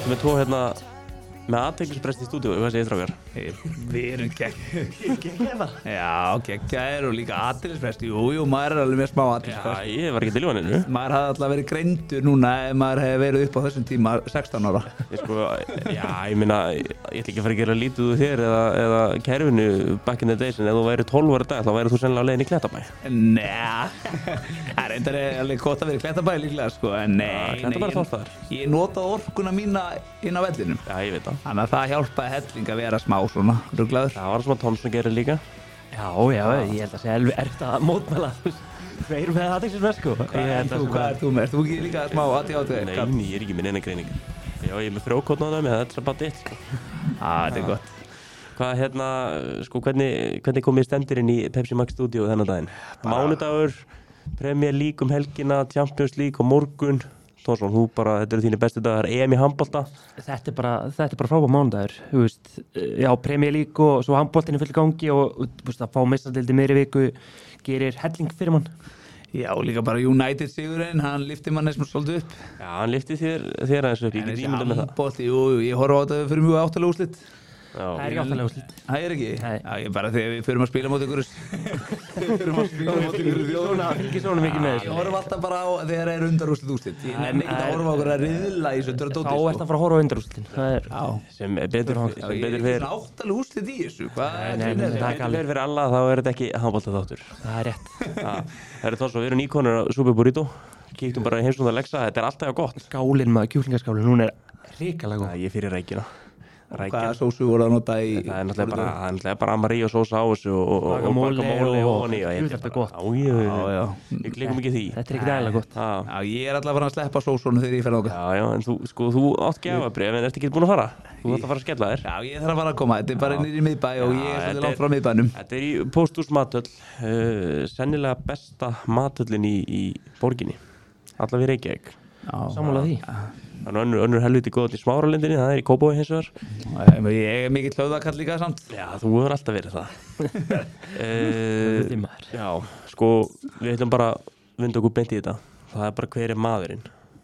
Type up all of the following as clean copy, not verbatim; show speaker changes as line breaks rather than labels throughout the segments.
ertu með tvo hérna með athyglisbrest í stúdíu, hvað segir strákar?
Við erum geggjaðir. Já, geggjaðir og líka athyglisbrest. Jú, maður er alveg með smá athyglisbrest.
Já, ég var ekki til í vaninu.
Maður hafði alltaf verið greindur núna ef maður hefði verið upp á þessum tíma 16 ára.
Ég meina, ég ætla ekki að fara að gera lítið úr þér eða kerfinu back in the days, en ef þú væri 12 ára í dag, þá væri þú sennilega á leiðinni í Klettabæ.
Það er reyndar alveg gott að vera í Klettabæ líklega, sko, en ég notaði orkuna mína inn á vellinum.
Já, ég veit það.
Þannig að það hjálpaði helling að vera smá svona ruglaður.
Það var svona Tómsson gerir líka.
Já, ég held að sé alveg erfitt að mótmæla. Tveir með athyglisbrest, sko.
Hvað ert þú með? Ert þú ekki líka smá ADHD?
Nei, ég er ekki með neina greiningu. Já, ég er með frjókorn á það, þetta er bara ditt, sko.
Þetta er gott.
Hvað, sko, hvernig komið stendur inn í Pepsi Max Studio þennan daginn? Mánudagur, Premier League helgina, Champions League morgun. Tónsson, þetta eru þínu bestu dagar, EM í handbolta.
Þetta er bara frábær mánudagur, þú veist, já, Premier League og svo handboltinn í full gangi og þú veist, að fá meistaradeildi meiri viku gerir helling fyrir mann.
Já, líka bara United sigurinn, hann lyfti mann eins og svolítið upp.
Já, hann lyfti þér aðeins upp, ég get ímyndað með það.
Handbolti, jú, ég horfa á þetta fyrir mjög áttalega úrslit.
Það er ekki áttalega úrslit.
Það er ekki?
Nei.
Já, ég bara þegar við förum að spila mót ykkur
Fylgir svona mikið með þessu.
Ég horfa alltaf bara á þegar það er undarúrslit úrslit. Ég nefnir ekki að horfa á okkur að riðla í þessu dóti.
Þá ert að fara að horfa á undarúrslitin. Það er
sem betur fyrir.
Ég er svona áttalega úrslit í þessu.
Það er fyrir alla, þá er þetta ekki handbolta þáttur.
Það er rétt.
Það er Tónsson, við erum nýkonur á Super Burrito. Kíktum bara í heimsókn að leggsa, þetta er alltaf gott.
Skálinn maður, kjúklingaskálinn, hún er hrikalega góð.
Ég fyrir rækjuna.
Hvaða sósu voru að nota í?
Það er náttúrulega bara amarillo sósa á þessu og
guacamole
og
þetta er gott.
Já. Við klikum ekki því.
Þetta er ekki dægilega gott.
Já, ég er alltaf að fara að sleppa sósunum þegar ég fer þangað.
Já, en þú átt gjafabréf en ertu ekki búin að fara? Þú átt að fara að skella þér.
Já, ég þarf að fara að koma. Þetta er bara niður í miðbæ og ég er svolítið langt frá miðbænum.
Þetta er í Pósthús matöll, sennilega besta matöllin í borginni. Alla við Reykjavík.
Sammála því.
Það er önnur helviti góð í Smáralindinni, það er í Kópavogi hins vegar.
Ég er mikill hlöðakall líka samt.
Já, þú hefur alltaf verið það. Já, sko, við ætlum bara að vinda okkur beint í þetta. Það er bara hver er maðurinn.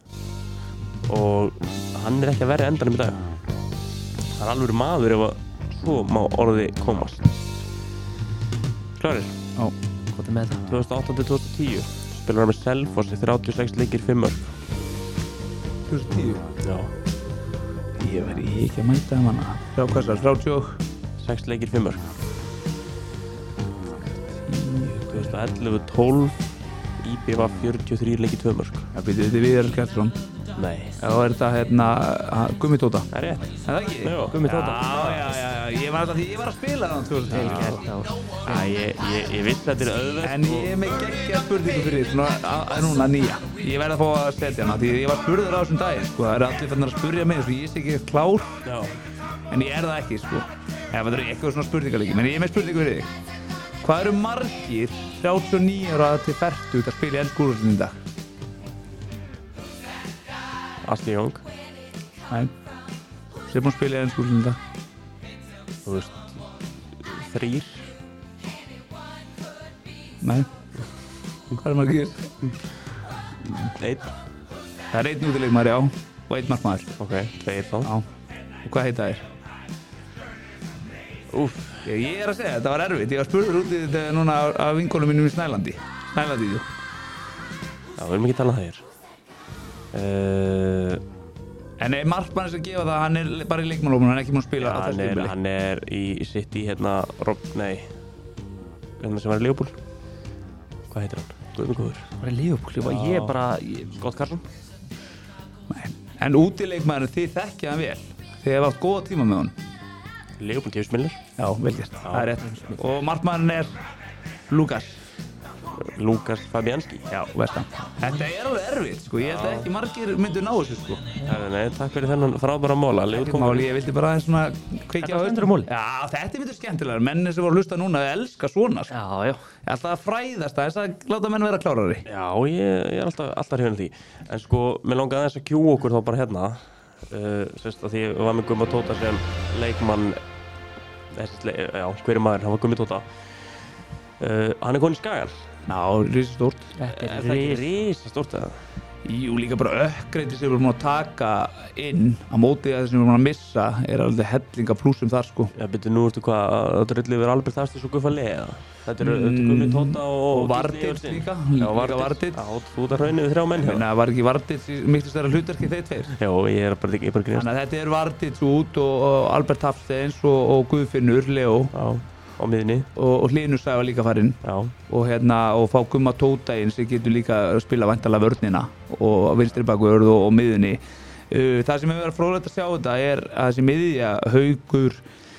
Og hann er ekki að verja endanum í dag. Það er alveg maður ef að svo má orði komast. Klárir?
Já, hvað er með það?
2008-2010 spilar hann með Selfoss í 36 leikir 5 mörk.
2010?
Já.
Ég verði ekki að mæta um hana. 36
leikir 5 mörk. 2011-12 IB var 43 leikir 2 mörk.
Það byrjuði þetta Viðar Skjálsson.
Nei.
Já, er þetta Gummi Tóta?
Það er rétt.
Er það ekki?
Já.
Gummi Tóta.
Já. Ég var að spila þann 2010.
Ég vissi að þetta er auðvelt.
En ég er með geggja spurningu fyrir því, núna nýja. Ég verði að fá að setja hana, því ég var spurður á þessum daginn, sko. Það eru allir fannar að spurja mig, svo ég sé ekki klár.
Já.
En ég er það ekki, sko. Það er eitthvað svona spurningalíki, menn ég er með spurningu fyrir þig. Hvað eru margir 39 ára til 40 að spila í ensku úrvalsdeildinni í dag?
Asli Jóng.
Nei. Sem búinn að spila í ensku úrvalsdeildinni í dag?
Þú veist, 3.
Nei. Hvað eru margir?
1.
Það er 1 útileikmaður, já. Og 1 markmaður.
Ok, 2 þá.
Já. Og hvað heita þér?
Úff.
Ég er að segja, þetta var erfitt. Ég var spurður út í þetta núna af vinkonum mínum í Snælandi. Snælandi, jú.
Já, við erum ekki að tala um það hér.
En er markmann sem gefa það, hann er bara í leikmannhópnum, hann er ekki múin að spila á þessu tímabili?
Hann er í City, sem var í Liverpool. Hvað heitir hann? Guðmundgóður.
Var í Liverpool? Ég er bara...
Scott Carson?
Nei. En útileikmaðurinn, þið þekkja hann vel. Þið hefði átt góða tíma með honum.
Liverpool, James Miller.
Já, vel gert. Það er rétt. Og markmaðurinn er
Lukas Fabianski.
Já, Vestam. Þetta er alveg erfitt, sko. Ég held ekki margir myndu ná þessu, sko.
Nei, takk fyrir þennan frábæra móla.
Ekki máli, ég vildi bara aðeins svona kveikja á
þetta móli.
Já, þetta myndu skemmtilegar. Menni sem voru að hlusta núna elska svona, sko.
Já.
Ég ætla að fræðast þess að láta menn vera klárari.
Já, ég er alltaf hrifinn af því. En sko, mér langaði aðeins að kjú okkur þá bara hérna. Sérst að því ég var með Gumma Tóta sem leikmann. Hver er maður? Hann var Gummi Tóta. Hann er konið í Skagan.
Já, risastórt.
Þetta
Er það ekki risastórt eða?
Jú, líka bara ökkreiti sem við erum að taka inn á móti að það sem við erum að missa alveg hellinga plúsum þar sko.
Já, byrju, nú ertu hvað, það drullu yfir Albert Hafsteins og Guffa Lega. Þetta eru Gummi Tóta og
Vardit líka.
Já, Vardit. Já, þú ert að raunni við 3 menn hjá.
Var ekki Vardit miklu stærra hlutverki þeir tveir?
Já, ég er bara grínast.
Þannig að þetta Vardit út og Albert Hafsteins og Guðfinnur, Leo.
Já, á miðinni.
Og Hlynur Sævar líka farinn.
Já.
Og fá Gumma Tóta inn sem getur líka að spila væntanlega vörnina og vinstri bakvörð og miðjunni. Það sem hefur verið fróðlegt að sjá þetta að þessi miðja, Haukur,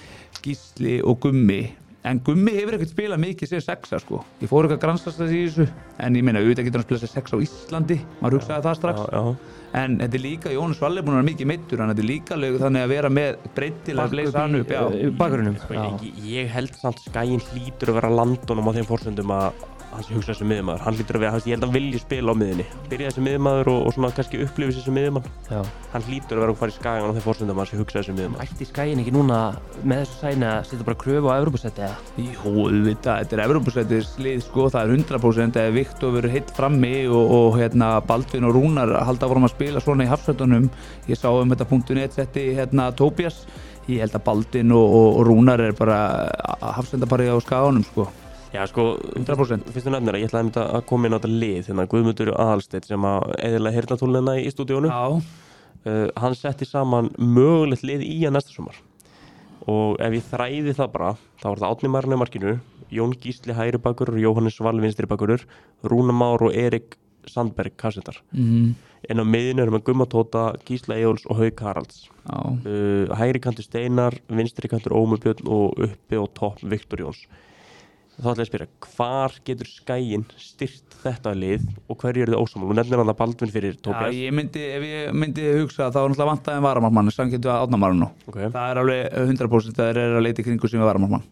Gísli og Gummi. En Gummi hefur ekkert spilað mikið sem 6 sko. Ég fór eitthvað að granskast í þessu. En ég meina, auðvitað getur hann spilað sem 6 á Íslandi. Maður hugsaði það strax.
Já.
En þetta líka, Jónas Valli búinn að vera mikið meiddur. Þetta líka þannig að vera með breytilega að leysa hann upp.
Bakgrunum.
Ég held samt Skaginn hlýtur að vera Landonum á þeim forsendum að hann sé hugsa sem miðjumaður. Hann hlýtur að vera, ég held að hann vilji spila á miðjunni. Byrja sem miðjumaður og svona kannski upplifi sig sem miðjumann. Já. Hann hlýtur að vera að fara í Skaginn á þeim forsendum að hann sé hugsa sem miðjumaður.
Ætti Skaginn ekki núna með þessu sæni að setja bara kröfu á Evrópusæti eða?
Jú, auðvitað, þetta Evrópusætis lið sko, það 100% ef Viktor verður heill frammi og Baldvin og Rúnar halda áfram að spila svona í hafsvættunum. Ég sá þetta .net setti Tóbías. Ég held að Baldvin og Rúnar bara hafsvættaparið á Skaganum sko.
Já, sko,
100%.
Fyrstu nefnir ég ætlaði að koma inn á þetta lið, Guðmundur Aðalsteinn sem að eðilega heyrnartólina í stúdíónu.
Já.
Hann setti saman mögulegt lið í næsta sumar. Og ef ég þræði það bara, þá var það Árni Marinn í markinu, Jón Gísli hægri bakvörður, Jóhannes Vall vinstri bakvörður, Rúnar Már og Erik Sandberg kassetar. En á miðjunni erum við Gumma Tóta, Gísla Eyjóls og Hauk Haralds. Hægri kantur Steinar, vinstri kantur Ómur Björn og uppi og topp Viktor Jóns. Þá ætla ég að spyrja, hvar getur Skaginn styrkt þetta lið og hverju eru þið ósammála? Þú nefnir hann að Baldvin fyrir Tóbías.
Já, ef ég myndi hugsa þá náttúrulega vantaði varamarmann, samkynnt við Árna Marinn nú.
Okay.
Það alveg 100% þeir eru að leita í kringu sem við varamarmann.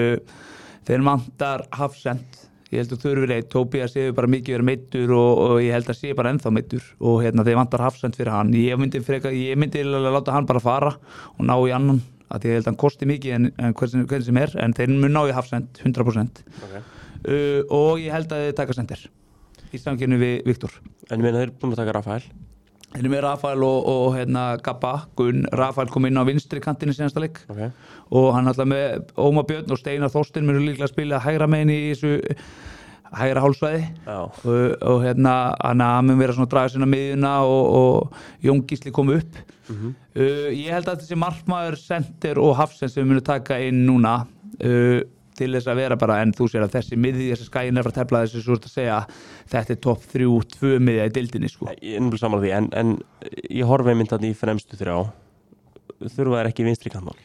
Þeir vantar Hafsend. Ég held að þurfi reitt, Tóbías hefur bara mikið verið meiddur og ég held að sé bara ennþá meiddur og þeir vantar Hafsend fyrir hann. Ég myndi láta hann bara fara og ná í annan. Að ég held að hann kosti mikið en hvern sem en þeir mun ná í Hafsend 100%. Okay. Og ég held að þeir taka sender í samkynnu við Viktor.
En ég meina þeir búin að taka Rafael?
Þeir með Rafael og Gabba, Gunn. Rafael kom inn á vinstri kantinu senasta leik.
Okay.
Og hann alltaf með Ómar Björn og Steinar Þorsteinn munu líklega að spila hægra megin í þessu hægra hálsvæði og hann mun vera svona að draga sinna miðjuna og Jón Gísli kom upp. Ég held að þessi markmaður Sender og Hafsend sem við munum taka inn núna til þess að vera bara, en þú sér að þessi miðji, þessi Skaginn er frá að tefla þessu svo að segja þetta topp 3-2 miðja í deildinni sko.
Ég er náttúrulega saman því en ég horfi einmitt að í fremstu 3 þurfa þær ekki vinstri kantmann.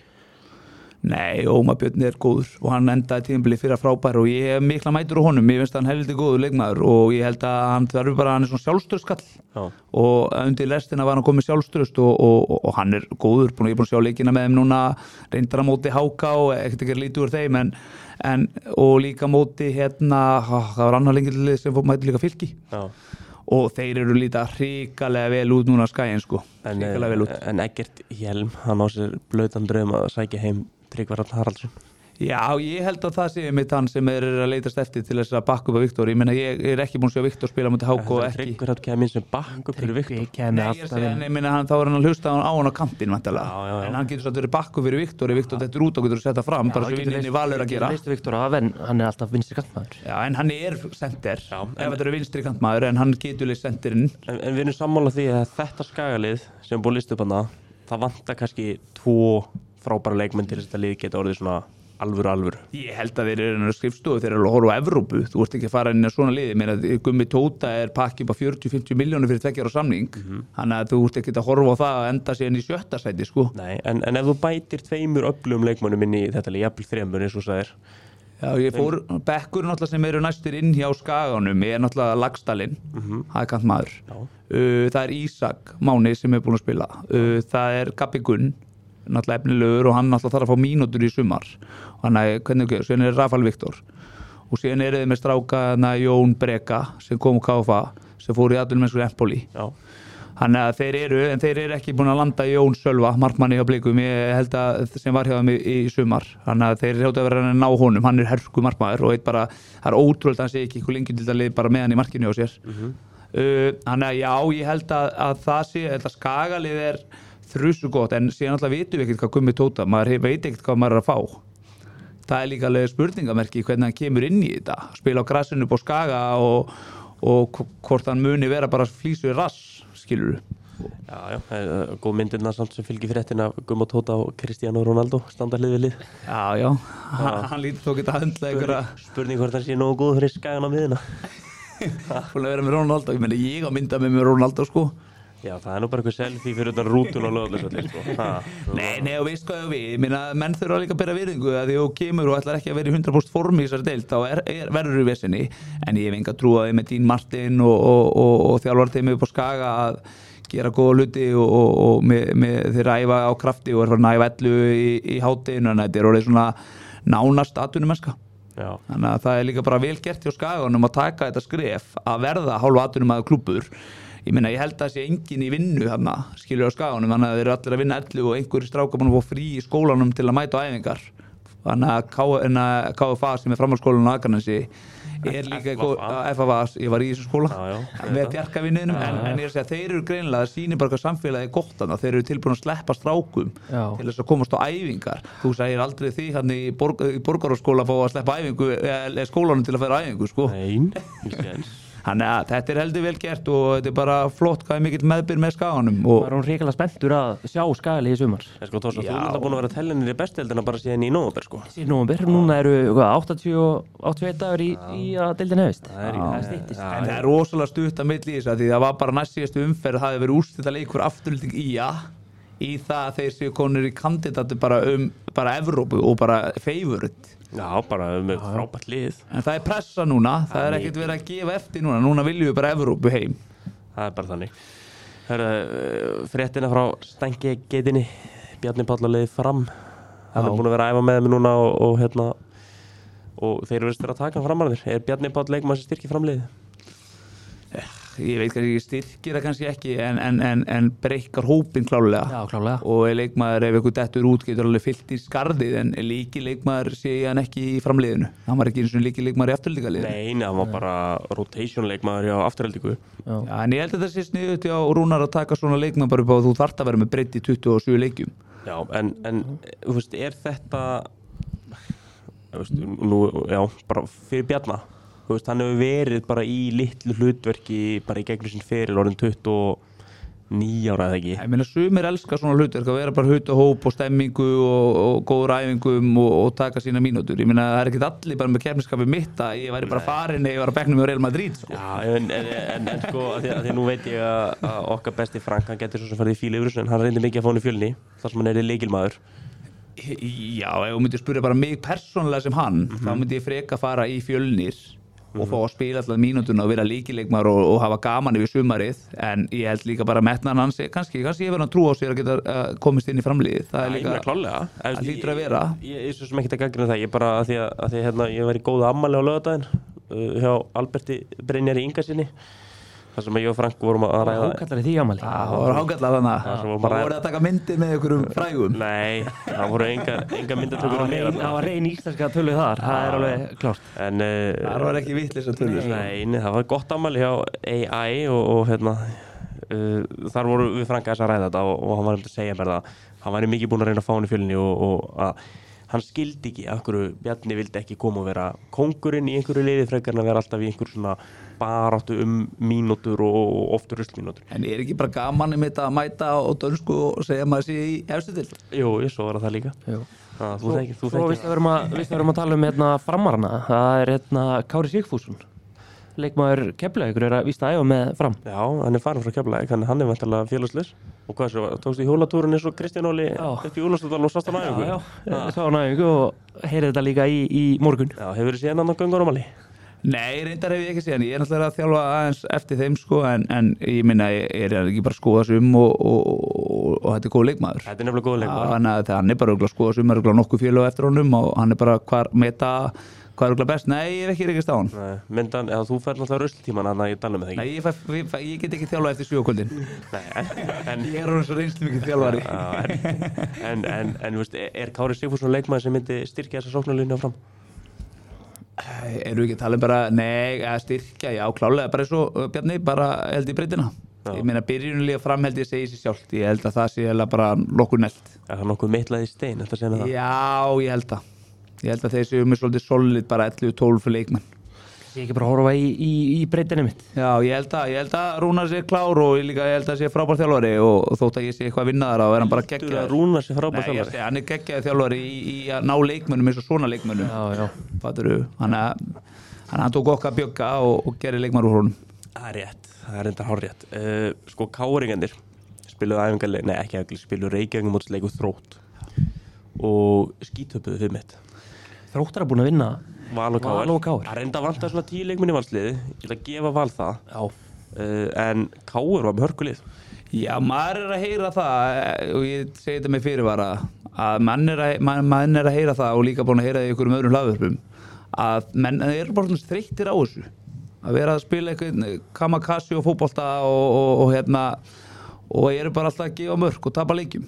Nei, Ómar Björn er góður og hann endaði tímabilið fyrir frábær og ég hef mikla mætur á honum, ég finnst að hann heldur góður leikmaður og ég held að hann er svona sjálfströðskall og undir lestina var hann komið sjálfströðst og hann er góður, ég er búin að sjá leikina með þeim núna, reyndar að móti HK og ekkert ekki lítið úr þeim en og líka móti það var annar lengilið sem mæti líka Fylki. Og þeir eru líta hrikalega vel út núna Skaginn sko, hrikalega vel út.
En Eggert Hjelm, hann á sér blautan draum að sækja heim Tryggvar Hrafn Haraldsson.
Já, ég held að það sé mitt hann sem er að leitast eftir til þess að bakka upp á Viktor. Ég meina, ég er ekki búin að sjá Viktor spila mútið HK og ekki.
Tryggvar Hrafn kemur sem bakka upp fyrir Viktor.
Nei, ég meina, þá er hann að hlusta á hann á kantinn, vantilega. En hann getur svo að vera bakka upp fyrir Viktor, ef Viktor þetta út og getur að setja fram, bara svo vinninni Valur að gera.
Veistu Viktor af, en hann er alltaf vinstri kantmaður.
Já, en hann er sender, ef þetta eru vinstri kantmaður, en hann getur leið sendirinn.
En við erum sammála því að þetta Skagalið sem búið list upp hana, það vantar kannski 2 frábæra leikmenn til þess að þetta lið geta orðið svona alvöru. Ég
held að þeir eru skrifstofu, þeir eru að horfa á Evrópu, þú ert ekki að fara inn í svona liði, meina Gummi Tóta er pakki upp á 40-50 milljónir fyrir 2 ára samning, þannig að þú ert ekki að horfa á það að enda síðan í 7. sæti sko.
Nei, en ef þú bætir 2 öflugum leikmönnum inn í þetta lið, jafnvel 3 eins og sagðir.
Já, ég fór bekkur náttúrulega sem eru næstir inn hjá Skaganum, er náttúrulega Laxdalinn, það er kantmaður. Það er Ísak Máni sem er búin að spila, það er Gabbi Gunn, náttúrulega efnilegur og hann náttúrulega þarf að fá mínútur í sumar og hann síðan er Rafael Viktor og síðan eru þið með stráka Jón Breka sem kom úr KFA sem fór í atvinnumennsku Empoli. Þannig að þeir eru ekki búin að landa í Jón Sölva, markmanni hjá Blikum, ég held að sem var hjá þeim í sumar. Þannig að þeir hljóta að vera að ná honum, hann er hörku markmaður og það er ótrúlega að hann sé ekki lengi til að liða bara með hann í markinu á sér. Þannig að já, ég held að það sé, þetta Skagalið þrusu gott, en síðan alltaf vitum við ekkert hvað Gummi Tóta, maður veit ekkert hvað maður að fá. Það líka alveg spurningamerki hvernig hann kemur inn í þetta, spila á grassinu upp á Skaga og hvort hann muni vera bara flýsu rass, skilur þú?
Já, góð myndirna samt sem fylgir fréttina Gummi Tóta og Cristiano Ronaldo standa hlið við lið.
Já, hann lítur þó geta að höndla einhverja.
Spurning hvort hann sé nógu góð fyrir Skagan á miðina.
Fúin að vera með Ronaldo, ég meina ég á mynda með Ronaldo sko.
Já, það nú bara eitthvað selfie fyrir utan rútun og lögðarsvöldi, sko.
Nei, og veist hvað við, ég meina menn þurfa líka að bera virðingu að því þú kemur og ætlar ekki að vera í 100% formi í þessari deild, þá verður þú vesinni, en ég hef enga trú að þið með Dín Martin og þjálfarteimið upp á Skaga að gera góða hluti og þeir æfa á krafti og farin að æfa 11 í hátteginu, en þetta orðið svona nánast atvinnumennska. Þannig að það líka bara vel gert hjá Skaganum að taka þetta skref að verða hálf atvinnumaður klúbbur. Ég meina, ég held að það sé enginn í vinnu þarna, skilur á Skaganum, þannig að þeir eru allir að vinna 11 og einhverjir strákar búin að fá frí í skólanum til að mæta á æfingar. Þannig að KFA sem framhaldsskólanum á Akranesi líka FFA, ég var í þessum skóla með bjarkavinniðinum, en ég að segja þeir eru greinilega, það sýnir bara hvað samfélagið er gott þarna, þeir eru tilbúin að sleppa strákum til þess að komast á æfingar. Þú segir aldrei því hann í borgarskóla að fá að sleppa æfingu eða skólanum til að fara æfingu, sko.
Nei,
Þannig að þetta heldur vel gert og þetta bara flott hvað mikill meðbyr með Skaganum.
Var hún hrikalega spenntur að sjá Skagalið í sumar.
Sko, Tósa, þú ert búin að vera tellinir í bestudeildina bara síðan í nóvember, sko.
Síðan nóvember, núna eru 81 dagar í að deildin hefist. Það styttist.
En það er rosalega stutt að milli í þess að því það var bara næst síðastu umferð, það hefði verið úrslitaleikur afturhalding í það að þeir séu konur í kandidati bara Evrópu og bara favorite.
Já, bara með frábært lið.
En það er pressa núna, það er ekkert verið að gefa eftir núna viljum við bara Evrópu heim.
Það er bara þannig. Fréttina frá Stænki-geitinni, Bjarni Páll á leiði Fram. Hann er búin að vera að æfa með mig núna og þeir eru verið að taka hann fram að þér. Er Bjarni Páll leikmaður sem styrkir framliðið?
Ég veit kannski styrkir það kannski ekki en breykar hópinn klálega.
Já, klálega.
Og leikmaður ef eitthvað dettur út getur alveg fyllt í skarðið, en líki leikmaður sé ég hann ekki í framliðinu. Hann var ekki eins og líki leikmaður í afturhaldingaliðinu.
Nei, hann var bara rotation leikmaður í afturhaldingu.
Já, en ég held að það sé sniðugt hjá Rúnar að taka svona leikmaður bara upp á að þú þarft að vera með breidd í 27 leikjum.
Já, en þú veist, er þetta nú, já, bara fyrir Bjarna. Þú veist, hann hefur verið bara í litlu hlutverki bara í gegnum sín feril orðin 29 ára eða ekki.
Ég meina sumir elska svona hlutverk að vera bara hóp og stemmingu og góður æfingum og taka sína mínútur. Ég meina það er ekkert allir bara með keppniskapið mitt að ég væri bara farin eða ég var að bekknum með Real Madrid, sko.
Já, en sko, að því nú veit ég að okkar besti Frank, hann getur svo sem farið í fílu yfir þessu, en hann reyndi mikið að fá hann í Fjölni þar sem hann er lykilmaður.
Já, ef þú myndir spyrja bara mig persónulega sem hann, þá myndi ég freka fara í Fjölnir og fá að spila alltaf mínútuna og vera líkileikmaður og hafa gaman yfir sumarið, en ég held líka bara metnaðan hans kannski ég verður að trúa á sér að geta komist inn í framliðið. Það er líka, það hlýtur að vera.
Ég svo sem ekkert að gagnrýna það, ég bara að því hérna, ég var í góðu afmæli á laugardaginn hjá Alberti Brynjari Ingasinni, þar sem ég og Frank vorum að ræða.
Hákallar í því afmæli.
Það voru hákallar þannig að það voru að taka myndir með einhverjum frægum.
Nei, það voru enga myndatökur á mér.
Það var reyn íslenska töluð þar, það er alveg klárt.
Það var ekki vitleysa töluð.
Nei, það var gott afmæli hjá AI og hérna, þar voru við Frank að ræða þetta og hann var að segja mér það. Hann væri mikið búinn að reyna að fá hann í Fjölni og að hann skildi ekki af hverju Bjarni vildi ekki koma og vera kóngurinn í einhverju liði frekar en að vera alltaf í einhverju svona baráttu mínútur og oft ruslmínútur.
En er ekki bara gaman með þetta að mæta á dönsku og segja maður sé í efstu til?
Jú, svo var það líka. Þú þekkir.
Svo við erum að tala um framarana, það er Kári Sigfússon. Leikmaður Keflavíkur að vísta æfa með Fram.
Já, hann er farin frá Keflavík, hann er vantarlega félagslaus. Og hvað svo, tókstu í hjólatúrin eins og Kristján Óli upp í Úlfarsdal og sást á æfingu?
Já, sá á æfingu og heyrði þetta líka í morgun.
Já, hefur þið séð hann á göngunumali?
Nei, reyndar hef ég ekki séð hann. Ég er náttúrulega að þjálfa aðeins eftir þeim, sko, en ég minna, ég er ekki bara að skoða sig og þetta er góð leikmaður.
Þetta er nefnilega góð leikmaður.
Þannig að hann er bara að skoða sig nokkuð félög eftir honum og hann er bara hvað er best? Nei, ég hef ekki reykist á hann.
Myndan, eða þú fær náttúrulega rusltíman hann að ég danna með það ekki.
Nei, ég get ekki þjálfað eftir 7 kvöldin.
Nei,
ég er svo reynslu mikið þjálfari.
En veist, er Kári Sigfússon leikmaður sem myndi styrkja þessa sóknarlínu á Fram?
Erum við ekki að tala um bara, nei, að styrkja, já, klálega, bara eins og Bjarni, bara held í breytina. Ég meina, byrjunulega framheld ég segi sér sjálft, ég held að það sé bara nokkuð nelt.
Er það nokkuð mittlað í stein, þetta segna það?
Já, ég held það. Ég held að þeir séu með svolítið solid, bara 11-12 leikmenn.
Ég ekki bara að horfa í breytinu mitt.
Já, ég held að Rúnar sé klár og ég held að sé frábær þjálfari og þótt að ég sé eitthvað að vinna þar og er hann bara geggjaður.
Rúnar sé frábær
þjálfari? Nei, ég segi, hann geggjaður þjálfari í að ná leikmönnum eins og svona leikmönnum.
Já.
Fattur þú? Hann tók okkar bjögga og gerir leikmann úr honum.
Það er rétt, það er enda hárrétt. Sko, káringarnir spiluðu æfingarleik, nei ekki æfingarleik, spiluðu Reykjavík móts leiku Þrótt og skítöpuðu 5-1.
Þróttar er búin að vinna
Val og KR.
Það
er enda vantar svona 10 leikmenn í valsliði. Ég ætla að gefa Val það.
Já.
En KR var með hörkulið.
Já, maður er að heyra það og ég segi þetta með fyrirvara að mann er að heyra það og líka búin að heyra það í einhverjum öðrum hlaðvörpum að menn eru bara svona þreyttir á þessu að vera að spila eitthvað kamakassi og fótbolta og eru bara alltaf að gefa mörk og tapa leikjum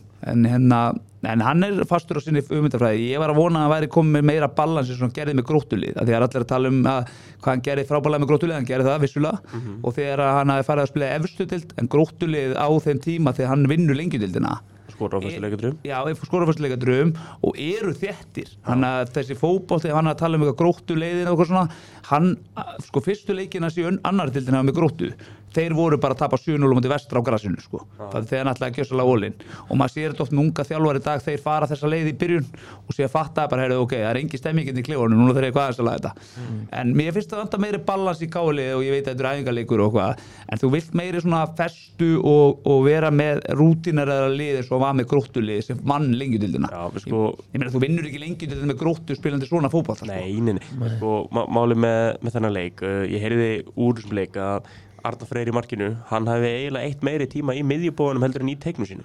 en hann er fastur á sinni hugmyndafræði. Ég var að vona að hann væri komið með meira balans eins og hann gerði með Gróttulið af því að allir að tala um hvað hann gerði frábærlega með Gróttulið, hann gerði það vissulega og þegar hann hafi farið að spila efstu deild en Gróttulið á þeim tíma þegar hann vinnur lengjudeildina
Skora á fyrstu leikadröfum.
Já, skora á fyrstu leikadröfum og eru þéttir. Hann að þessi fótbolti, hann að tala um eitthvað Gróttuleiðina og eitthvað svona, hann, sko, fyrstu leikina síðan annar deildina með Gróttu, þeir voru bara að tapa 7-0 á móti Vestra á grasinu, sko. Það er þegar hann ætlaði að gjössalega ólinn. Og maður sér þetta oft með unga þjálfari í dag, þeir fara þessa leið í byrjun og sé að fatta bara, heyrðu, ok, það er engin stemming í klefunum, núna þarf ég eitthvað aðeins að laga þetta. En mér finnst það vanta meiri balans í káliði og ég veit að þetta er æfingarleikur og hvað, en þú vilt meiri svona festu og vera með rútínaraðara liði svo var með Gróttulið sem vann lengjudildina.
Já, sko,
ég meina, þú vinnur ekki lengjudildina með Gróttu spilandi svona fótbolta.
Nei. Sko, málið með þennan leik, ég heyrði úr þessum leik að Arnar Freyr í markinu, hann hefði eiginlega eitt meiri tíma í miðjubóðunum heldur en í teiknum sínum.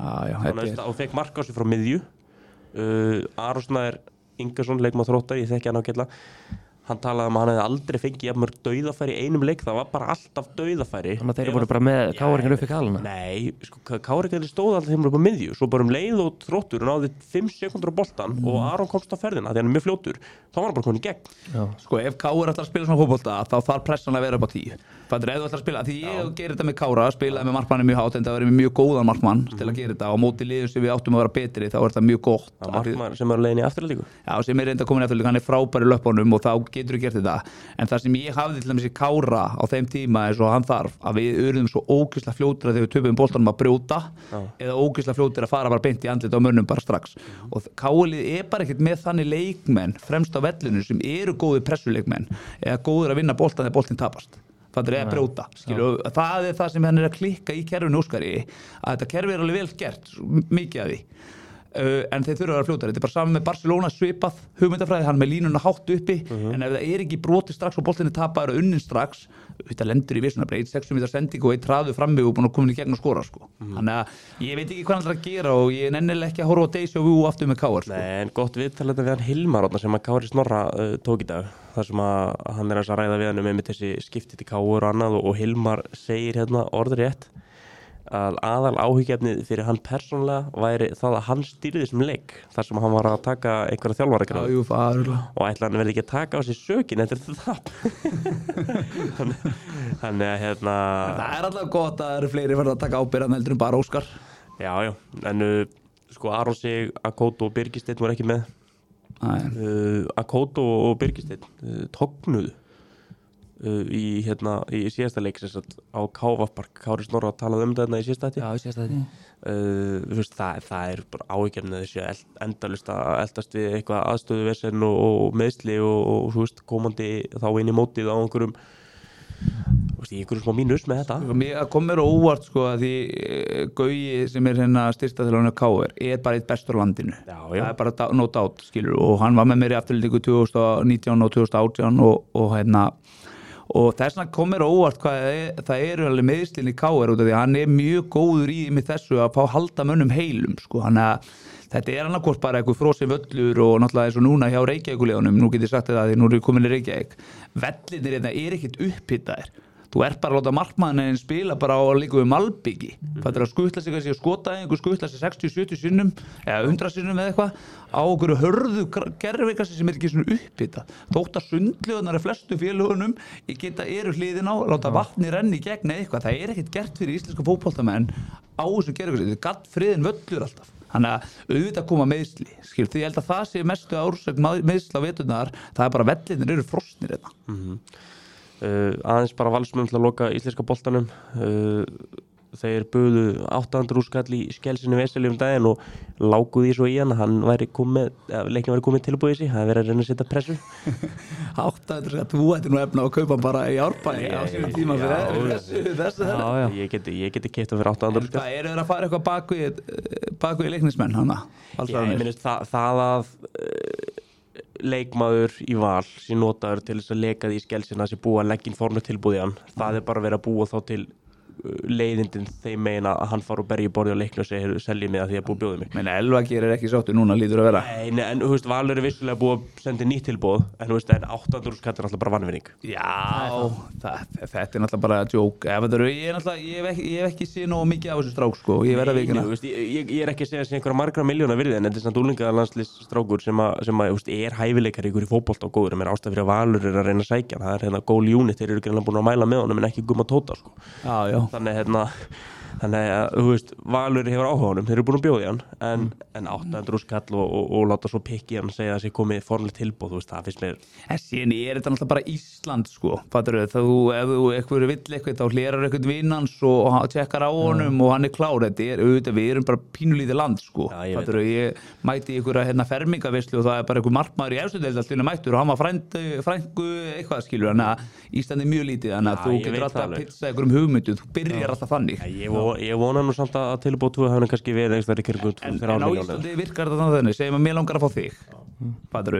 Og fekk mark á sig frá miðju. Aron Snær Ingarsson, leikmaður Þróttar, ég þekki hann ágætlega. Hann talaði um að hann hefði aldrei fengið jafn mörg dauðafæri í einum leik, það var bara alltaf dauðafæri.
Þannig að þeir voru bara með káringar upp í kalana?
Nei, sko, káringar stóð alltaf þeim upp á miðju, svo bara leið og Þróttur náði 5 sekúndur á boltan og Aron komst á ferðina, því hann er mjög fljótur, þá var hann bara komin í gegn.
Já. Sko, ef Káur ætlar að spila svona fótbolta, þá þarf pressan að vera upp á 10. Þannig ef þú ætlar að spila, því ég gerir þetta með Kára, spilaði með markmanni mjög hátt, en það verið með mjög góðan markmann til að gera þetta og móti liðum sem við áttum að vera betri, þá er þetta mjög gott.
Markmann sem er leiðin í afturlíku? Já,
sem er reynda komin í afturlíku, hann er frábær í löpunum og þá getur við gert þetta. En það sem ég hafði til dæmis í Kára á þeim tíma eins og hann þarf, að við urðum svo ógeðslega fljótir þegar við töpum boltanum að brjóta eða ógeðslega fljótir að fara bara beint í andlit á mönnum bara strax. Og Káarlið er bara ekkert með þannig leikmenn fremst á vellinu sem eru góðir pressuleikmenn eða góðir að vinna boltan þegar boltin tapast. Það er að brjóta, skilur. Það er það sem hann er að klikka í kerfinu Óskari, að þetta kerfi er alveg vel gert, mikið af því. En þeir þurfa að vera fljótari. Þetta er bara saman með Barcelona svipað hugmyndafræði, hann með línuna hátt uppi en ef það er ekki brotið strax og boltinni tapaður og unnin strax, þetta lendur í vissuna bara 1-6 metra sending og 1 traðu frammi og búin að koma í gegn og skora, sko. Þannig að ég veit ekki hvað hann ætlar að gera og ég er nennilega ekki að horfa á Deisi og Vú aftur með Káar, sko.
Nei, en gott viðtal þetta við hann Hilmar sem að Kári Snorra tók í dag, þar sem að hann er að ræða við hann með þessi skipti til Káar og annað og Hilmar segir hérna orðrétt að aðal áhyggjefnið fyrir hann persónulega væri það að hann stýrði þessum leik þar sem hann var að taka einhverja þjálfaragráðu og ætla hann verði ekki að taka á sig sökin eftir það. Þannig að hérna
það er alltaf gott að það eru fleiri verið að taka ábyrgð heldur en bara Óskar.
Já, en sko Aron Sig, Akóto og Birgisteinn voru ekki með. Akóto og Birgisteinn tóknuðu í síðasta leik á Kávapark. Kári Snorra talaði um þetta í síðasta hætti.
Já, í síðasta hætti.
Það er bara áhyggjefnið þessi endalaust að eldast við eitthvað aðstöðuvesen og meðsli og þú veist, komandi þá inn í mótið á einhverjum í einhverjum smá mínus með þetta.
Mér kom mér óvart, sko, að því Gauji sem er hérna styrstaþjálfarinn á KR er bara eitt bestur á landinu.
Já.
Það er bara no doubt, skilur, og hann var með mér í afturlíku 2019 og 2018 og þess vegna kom mér óvart hvað það eru alveg meðslinn í KR út af því að hann er mjög góður í með þessu að fá halda mönnum heilum, sko. Hann að þetta er annarkvort bara eitthvað frosin völlur og náttúrulega eins og núna hjá Reykjavíkulegunum, nú get ég sagt þetta því nú er ég komin í Reykjavík, vellinir hérna er ekkert upphitaðir. þú ert bara að láta markmanninn spila bara á að líka við malbyggi það að skutla sig kannski að skota einhver skutla sig 60-70 sinnum eða 100 sinnum eða eitthvað á okkur hörðu gerfikassi sem ekki svona upphitta þótt að sundlöðunar flestu félagunum eru hliðin á láta vatni renni í gegn eða eitthvað það ekkert gert fyrir íslenska fótboltamenn á þessum gerfikassi þetta gatt friðin völlur alltaf þannig að auðvitað koma meiðsli skil því ég held að það sé mestu ársök meiðsla á veturnar það bara vellinir eru frosnir
aðeins bara Valsmenn til að loka íslenska boltanum þeir buðu 800 skall í skelsinu Veseli daginn og láguði svo í hann leikin væri komið tilbúið í sig það verið að reyna að setja pressu
800 skall, þú ætti nú efna að kaupa bara í Árbæi á sínum tíma fyrir þessu
ég geti keypt það fyrir 800 skall
það eru þeir að fara eitthvað bak við leiknismenn hana
það að leikmaður í Val sem notaður til þess að leika því í skelsina sem búa að leggja inn fornu tilbúið í hann það bara verið að búa þá til leiðindin þeim meina að hann fara og berja í borði á leiknum og segir seljið mig að því að búið bjóðið mig
menn Elvagir ekki sáttu núna lítur að vera
Nei, en þú veist, Valur vissulega búið að senda nýtt tilbúð en þú veist, 800 skall alltaf bara vanvinning
þetta er náttúrulega bara djók ég hef ekki séð nógu mikið á þessu strák sko, ég verða vikina
ég er ekki að segja þessi einhverja margra miljóna virði en þetta er samt úlingalandsliðsstrákur sem er hæfileikar ykkur í fótbolta og góður en ástæð fyrir að Valur að reyna að sækja það er hérna goal unit, þeir eru greinilega búin að mæla með honum en ekki Gumma Tóta sko. Þannig að þú veist Valur hefur áhuga honum, þeir eru búin að bjóða í hann en 800 skall og láta svo pikki hann segja að það sé komið formlega tilbúð þú veist, það finnst mér
en síðan er þetta náttúrulega bara Ísland sko fattur ef þú eitthvað vill eitthvað þá hlerar eitthvað vinnans og tjekkar á honum og hann er klár við erum bara pínulítið land sko fattur ég mæti ykkur að fermingaveislu og það er bara einhver markmaður í efstu deild allir mættur og hann var frængu eitthvað skilur þannig að Ísland er mjög lítið þannig að þú getur alltaf að pizza ykkur hugmyndu þú byrjar alltaf þannig
ég vona nú samt að tilbúið 2 hafi kannski verið einhverjir kringum 3
miljónir en á Íslandi virkar þetta þannig segjum að mér langar að fá þig fattur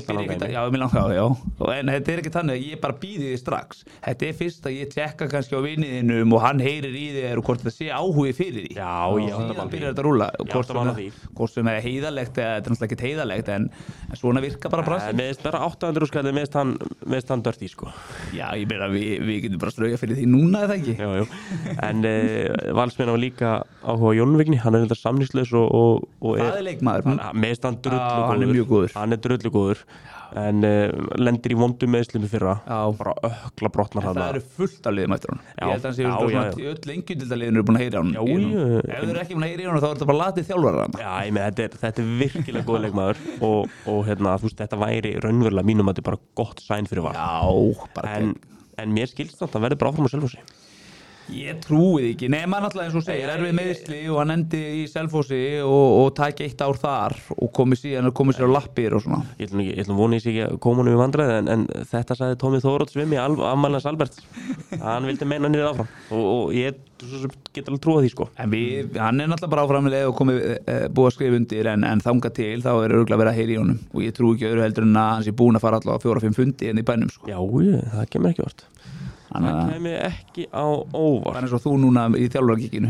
en þetta ekki þannig að ég bara býði þig strax þetta fyrst að ég tjekka kannski á viniðinum og hann heyrir í þér og hvort það sé áhugi fyrir því síðan byrjar þetta að rúlla hvort sem er heiðalegt eða þetta er náttúrulega ekkert heiðalegt en svona virka bara bransin
með bara 800 skall með hann dörti sko
já ég meina við getum bara strauja fyrir því núna eða ekki
jú. En Valsmenn á líka áhuga á Jónvigni hann er þetta samningslaus og
það er leikmaður
með hann er drullugóður en lendir í vondum meðslum fyrra bara ökla brotnar hann
það eru fullt af liðum eftir hann ég held að hann sé öll lengjudildaliðin eru búin að heyra hann ef þeir eru ekki búin að heyra hann þá er þetta bara latið þjálfarar hann
þetta er virkilega góð leikmaður og þú veist þetta væri raunverulega mínum að þetta er bara gott sæn fyrir Val en mér skilst þetta að verði bara áfram á Selfossi
ég trúið ekki, nema náttúrulega eins og segir erfið meðsli og hann endi í Selfossi og tæki 1 ár þar og komið sér á lappir og svona
ég ætlum vona ég sé ekki að koma honum í vandræði en þetta sagði Tómi Þórótts við mig afmælans Albert hann vildi meina niður áfram og ég get alveg trúið því sko
en hann er náttúrulega bara áframlega og komið búið að skrifa undir en þangað til þá er örugglega verið að heyra í honum og ég trúi ekki öðru heldur en að hann sé búin að fara allavega 4-5 fundi í bænum sko.
Já, það kemur ekki vart það kemur ekki á óvart
bara eins og þú núna í þjálfaragíkinu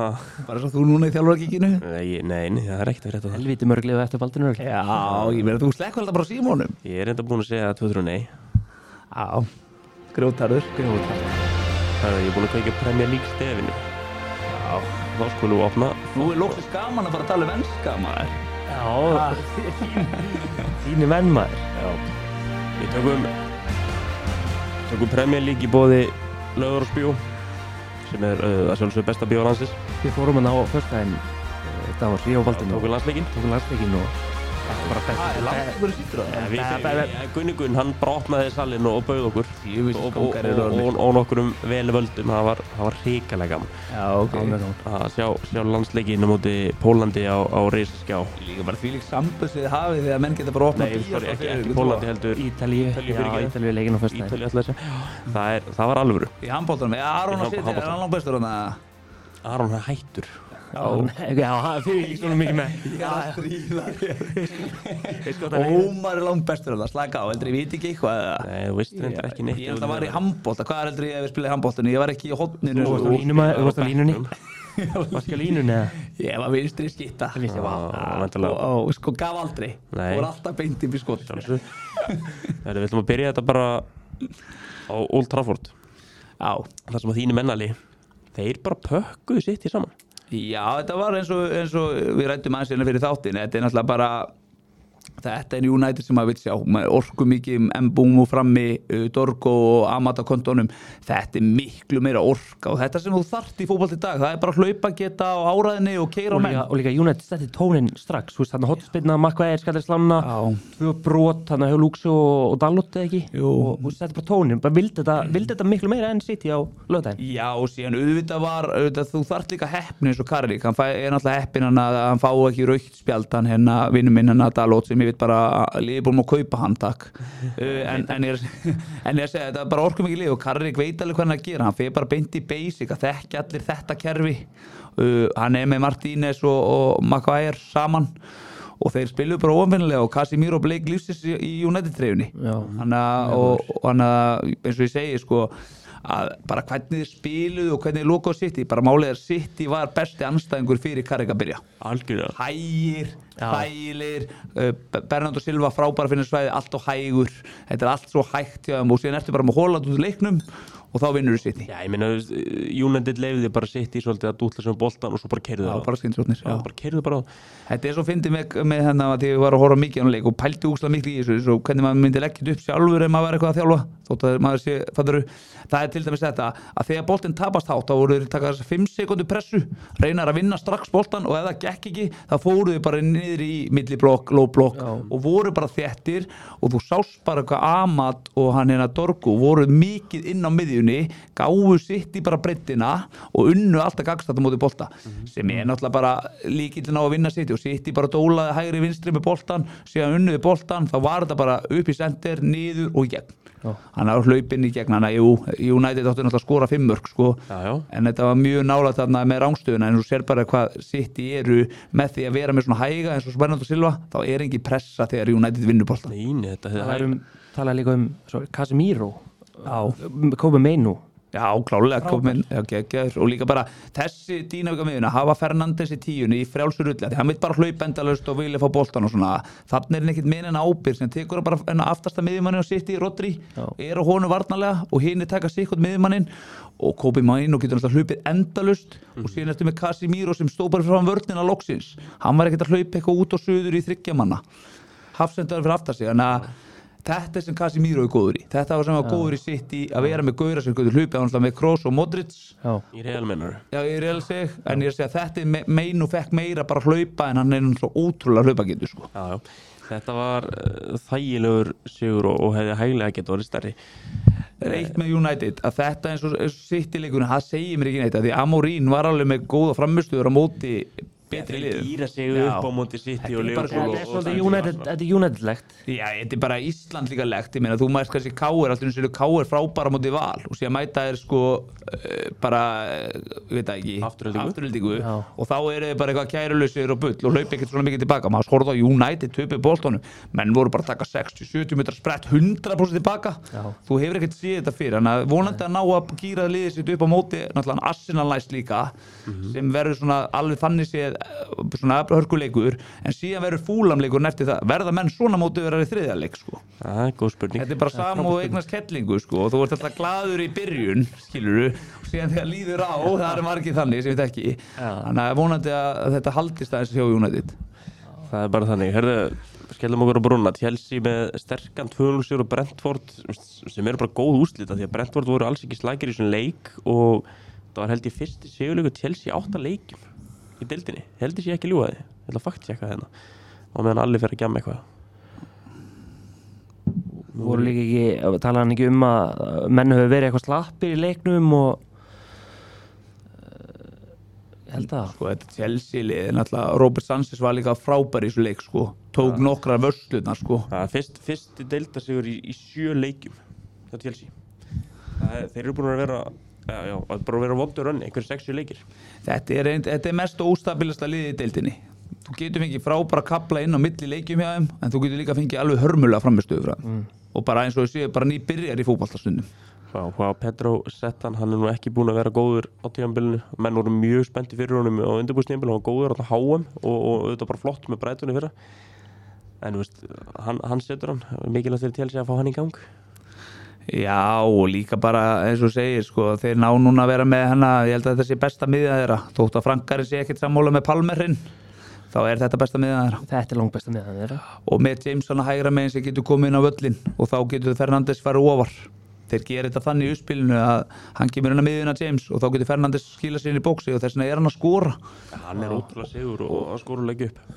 Nei,
það er ekkert að frétta það
helviti mörglið eftir Baldinu
já, ég meina þú slekkur alltaf bara símónum
ég er enda búin að segja 2-3 nei
já, grjótarður
það er ég búin að kveikja Premier League stefinu já, þá skulum við opna
nú er loksins gaman að bara tala venska maður
þínu menn maður
já, við tökum Premier League í boði Laugarósbíó sem er að sjálfsögðu besta bíó landsins
við fórum hann á föstudaginn það var ég og Baldinu
tókum landsleikinn
og bara
Gunni Gunn, hann brotnaði salinn og bauð okkur og nokkurum vel völdum það var hrikalega gaman að sjá landsleikinn á móti Pólandi á Risaskjá
líka bara því lík samböðsvið hafið þegar menn geta bara opnað
ekki Pólandi heldur
Ítalíu leikinn á föstudaginn
það var alvöru
í handboltanum, Aron að setja, er hann langt bestur
Aron hættur
það fyrir ekki svona mikið með
Ómar er langt bestur slaka á, heldur ég viti ekki eitthvað
nei, þú veist reyndar ekki neitt
ég held að var í handbolta, hvað heldur ég ef ég spilaði handboltinu ég var ekki í hotninu
þú varst á línunni varst ekki á línunni
ég var vinstri skytta og sko gaf aldrei þú var alltaf beint upp í skott
við ætlum að byrja þetta bara á Old Trafford þar sem að þínu mennali þeir bara pökkuðu sitt í saman.
Já, þetta var eins og við ræddum aðeins fyrir þáttin, þetta náttúrulega bara þetta United sem maður vill sjá, maður orku mikið Mbúmu frammi, Dorgo og Amata kontónum, þetta miklu meira orka og þetta sem þú þarft í fótbolta í dag, það bara hlaupa geta á áræðinni og keira á menn.
Og líka United setti tónin strax, þú veist, þannig hotspinna, Maguire skallir slána, tvö brot, þannig að Lúksu og Dalot eða ekki, og þú setti bara tónin, bara vildi þetta miklu meira enn City á lögdæn. Já,
og síðan auðvitað þú þarft líka heppni eins og Karrik, hann náttúrulega heppin að hann fá ekki rautt spjald, hann vinur minn Dalot sem ég veit bara að Liverpool má kaupa hann takk en ég segi þetta er bara orkum ekki lið og Karrik veit alveg hvað hann að gera, hann fer bara beint í basic að þekki allir þetta kerfi hann með Martínez og Maguire saman og þeir spiluðu bara óanfinnilega og Casemiro bleik lífsins í United-treyjunni hann eins og ég segi sko að bara hvernig þið spiluðu og hvernig þið lokuðu City, bara málið City var besti anstæðingur fyrir Karrik að byrja
algjörlega
hægir, þægilegir Bernardo Silva frábæra fyrir svæði, allt á hægur þetta allt svo hægt hjá þeim og síðan ertu bara með Haaland út í leiknum og þá vinnur þú City.
Já, ég meina United leyfði bara City svolítið að dútla sem boltan og svo bara keyrðu það.
Bara skyndsóknir.
Já, bara keyrðu bara á.
Þetta svo fyndið með hennar að ég var að horfa mikið á hann leik og pældi úkslega mikið í þessu og hvernig maður myndi leggja upp sjálfur ef maður var eitthvað að þjálfa þótt að maður sé, fattaru, það til dæmis þetta að þegar boltinn tapast hátt þá voru þeir taka 5 sekúndur pressu, reynar að vinna strax boltan og ef það gekk ekki þá fóru þeir bara niður í milliblokk, lowblokk og voru bara þéttir og þú sást bara hvað Amat og hann Dorgo voru mikið inn á miðjunni, gáfu City bara breiddina og unnu alltaf gagnstætt á móti bolta sem náttúrulega bara líkillinn á að vinna City og City bara dólaði hægri vinstri með boltan, síðan unnuði boltan, þá var þetta bara upp í sender, niður og í gegn. Hann var hlaupinn í gegn, United átti náttúrulega að skora 5 mörk sko. En þetta var mjög nálægt þarna með rangstöðuna en þú sér bara hvað City eru með því að vera með svona hæga eins og Bernardo Silva, þá engin pressa þegar United vinnur boltan.
Nei, þetta
talaði líka Casemiro Kobe Mainu
Já, klálega komin og líka bara þessi dýnavika miðuna hafa Fernandes í 10 í frjálsur rulli því hann veit bara hlaupa endalaust og vilja fá boltan og svona þannig hann ekkert meina en ábyrgð sem tekur bara aftasta miðjumanni og City Rodri á honum varnarlega og hinni taka sikkert miðjumanninn og Kobe Mainu getur náttúrulega hlaupið endalaust og síðan ertu með Casemiro sem stóð bara fram vörnina loksins hann var ekkert að hlaupa eitthvað út og suður í 3 manna hafsendaður fyrir aftast sig þannig að þetta sem Casemiro góður í þetta var sem var góður í City að vera með gauðra sem getur hlupið hann með Kroos og Modric
í Real mennur
já í Real seg en ég sé að þetta Meinu fekk meira bara hlaupa en hann svo ótrúlega hlaupagetur sko.
Já. Þetta var þægilegur sigur og hefði hæglega getið orðið stærri
Eitt með United að þetta eins og City-leikurinn það segir mér ekki neitt að því Amorín var alveg með góða frammistöður á móti betri liðum.
Gýra sig upp á móti City og Liverpool
Þetta er United-legt.
Já, þetta bara Ísland líka legt. Ég meina, þú mæst kannski KR, alltaf eins og KR frábæra móti Val og síðan mæta sko bara, ég veit það ekki, afturöldingu og þá þeir bara eitthvað kærulausir og bull og hlaupa ekkert svona mikið tilbaka. Maður horfði á United töpuðu boltanum, menn voru bara að taka 60-70 metra sprett 100% tilbaka. Þú hefur ekkert séð þetta fyrir, þannig að vonandi að ná að gýra liðið sitt upp á móti, náttúrulega Arsenal næst líka, sem verður svona alveg þannig séð svona hörkuleikur en síðan verður Fulham-leikur eftir það verða menn svona móti verður í 3. leik sko.
Góð spurning.
Þetta er bara sama og eignast kettlingu sko og þú ert alltaf glaður í byrjun skilurðu og síðan þegar líður á það margir þannig sem við ekki þannig að vonandi að þetta haldist aðeins hjá United.
Það er bara þannig. Herðu, skellum okkur á brúnna. Chelsea með sterkan 2-0 sigur og Brentford sem eru bara góð úrslita því að Brentford voru alls ekki slækir í svona leik og það var held ég fyrsti sigurleikur Chelsea 8 leikjum í deildinni, heldur sé ekki ljúga því ég ætla að faktsjekka hérna og meðan allir fer að gjamma eitthvað
voru líka ekki, talaði hann ekki að menn hefur verið eitthvað slappir í leiknum og held að
sko þetta Chelsea-lið, náttúrulega Robert Sanchez var líka frábær í þessu leik sko tók nokkrar vörslurnar sko
fyrsti deildarsigur í 7 leikjum hjá Chelsea þeir eru búin að vera bara vera vondur rönni, einhver 60 leikir.
Þetta er mest óstabilasta liðið í deildinni. Þú getur fengið frábæra kapla inn á milli leikjum hjá þeim, en þú getur líka fengið alveg hörmulega framistöðu frá þeim. Og bara eins og ég sé, bara nýbyrjar í fótboltastundum.
Pedro Settan, hann er nú ekki búin að vera góður á tímabilinu. Menn voru mjög spennti fyrir honum á undirbúrstímabilinu, hann var góður á HM og auðvitað bara flott með Brighton í fyrra. En þú veist, hann setur hann, mikilvægt fyrir Chelsea að fá hann í gang.
Já, og líka bara eins og segir sko, þeir ná núna að vera með hana, ég held að þetta sé besta miðja þeirra, þótt að Frankari sé ekkert sammála með Palmerinn, þá þetta besta miðja þeirra.
Þetta langt besta miðja þeirra.
Og með Jameson að hægra megin sem getur komið inn á völlin og þá getur Fernandes farið ofar. Þeir gera þetta þannig í uppspilinu að hann kemur inn á miðjuna James og þá getur Fernandes skila sér inn í bóksi og þess vegna hann að skora.
Hann ótrúlega sigur og að skora og leggja upp.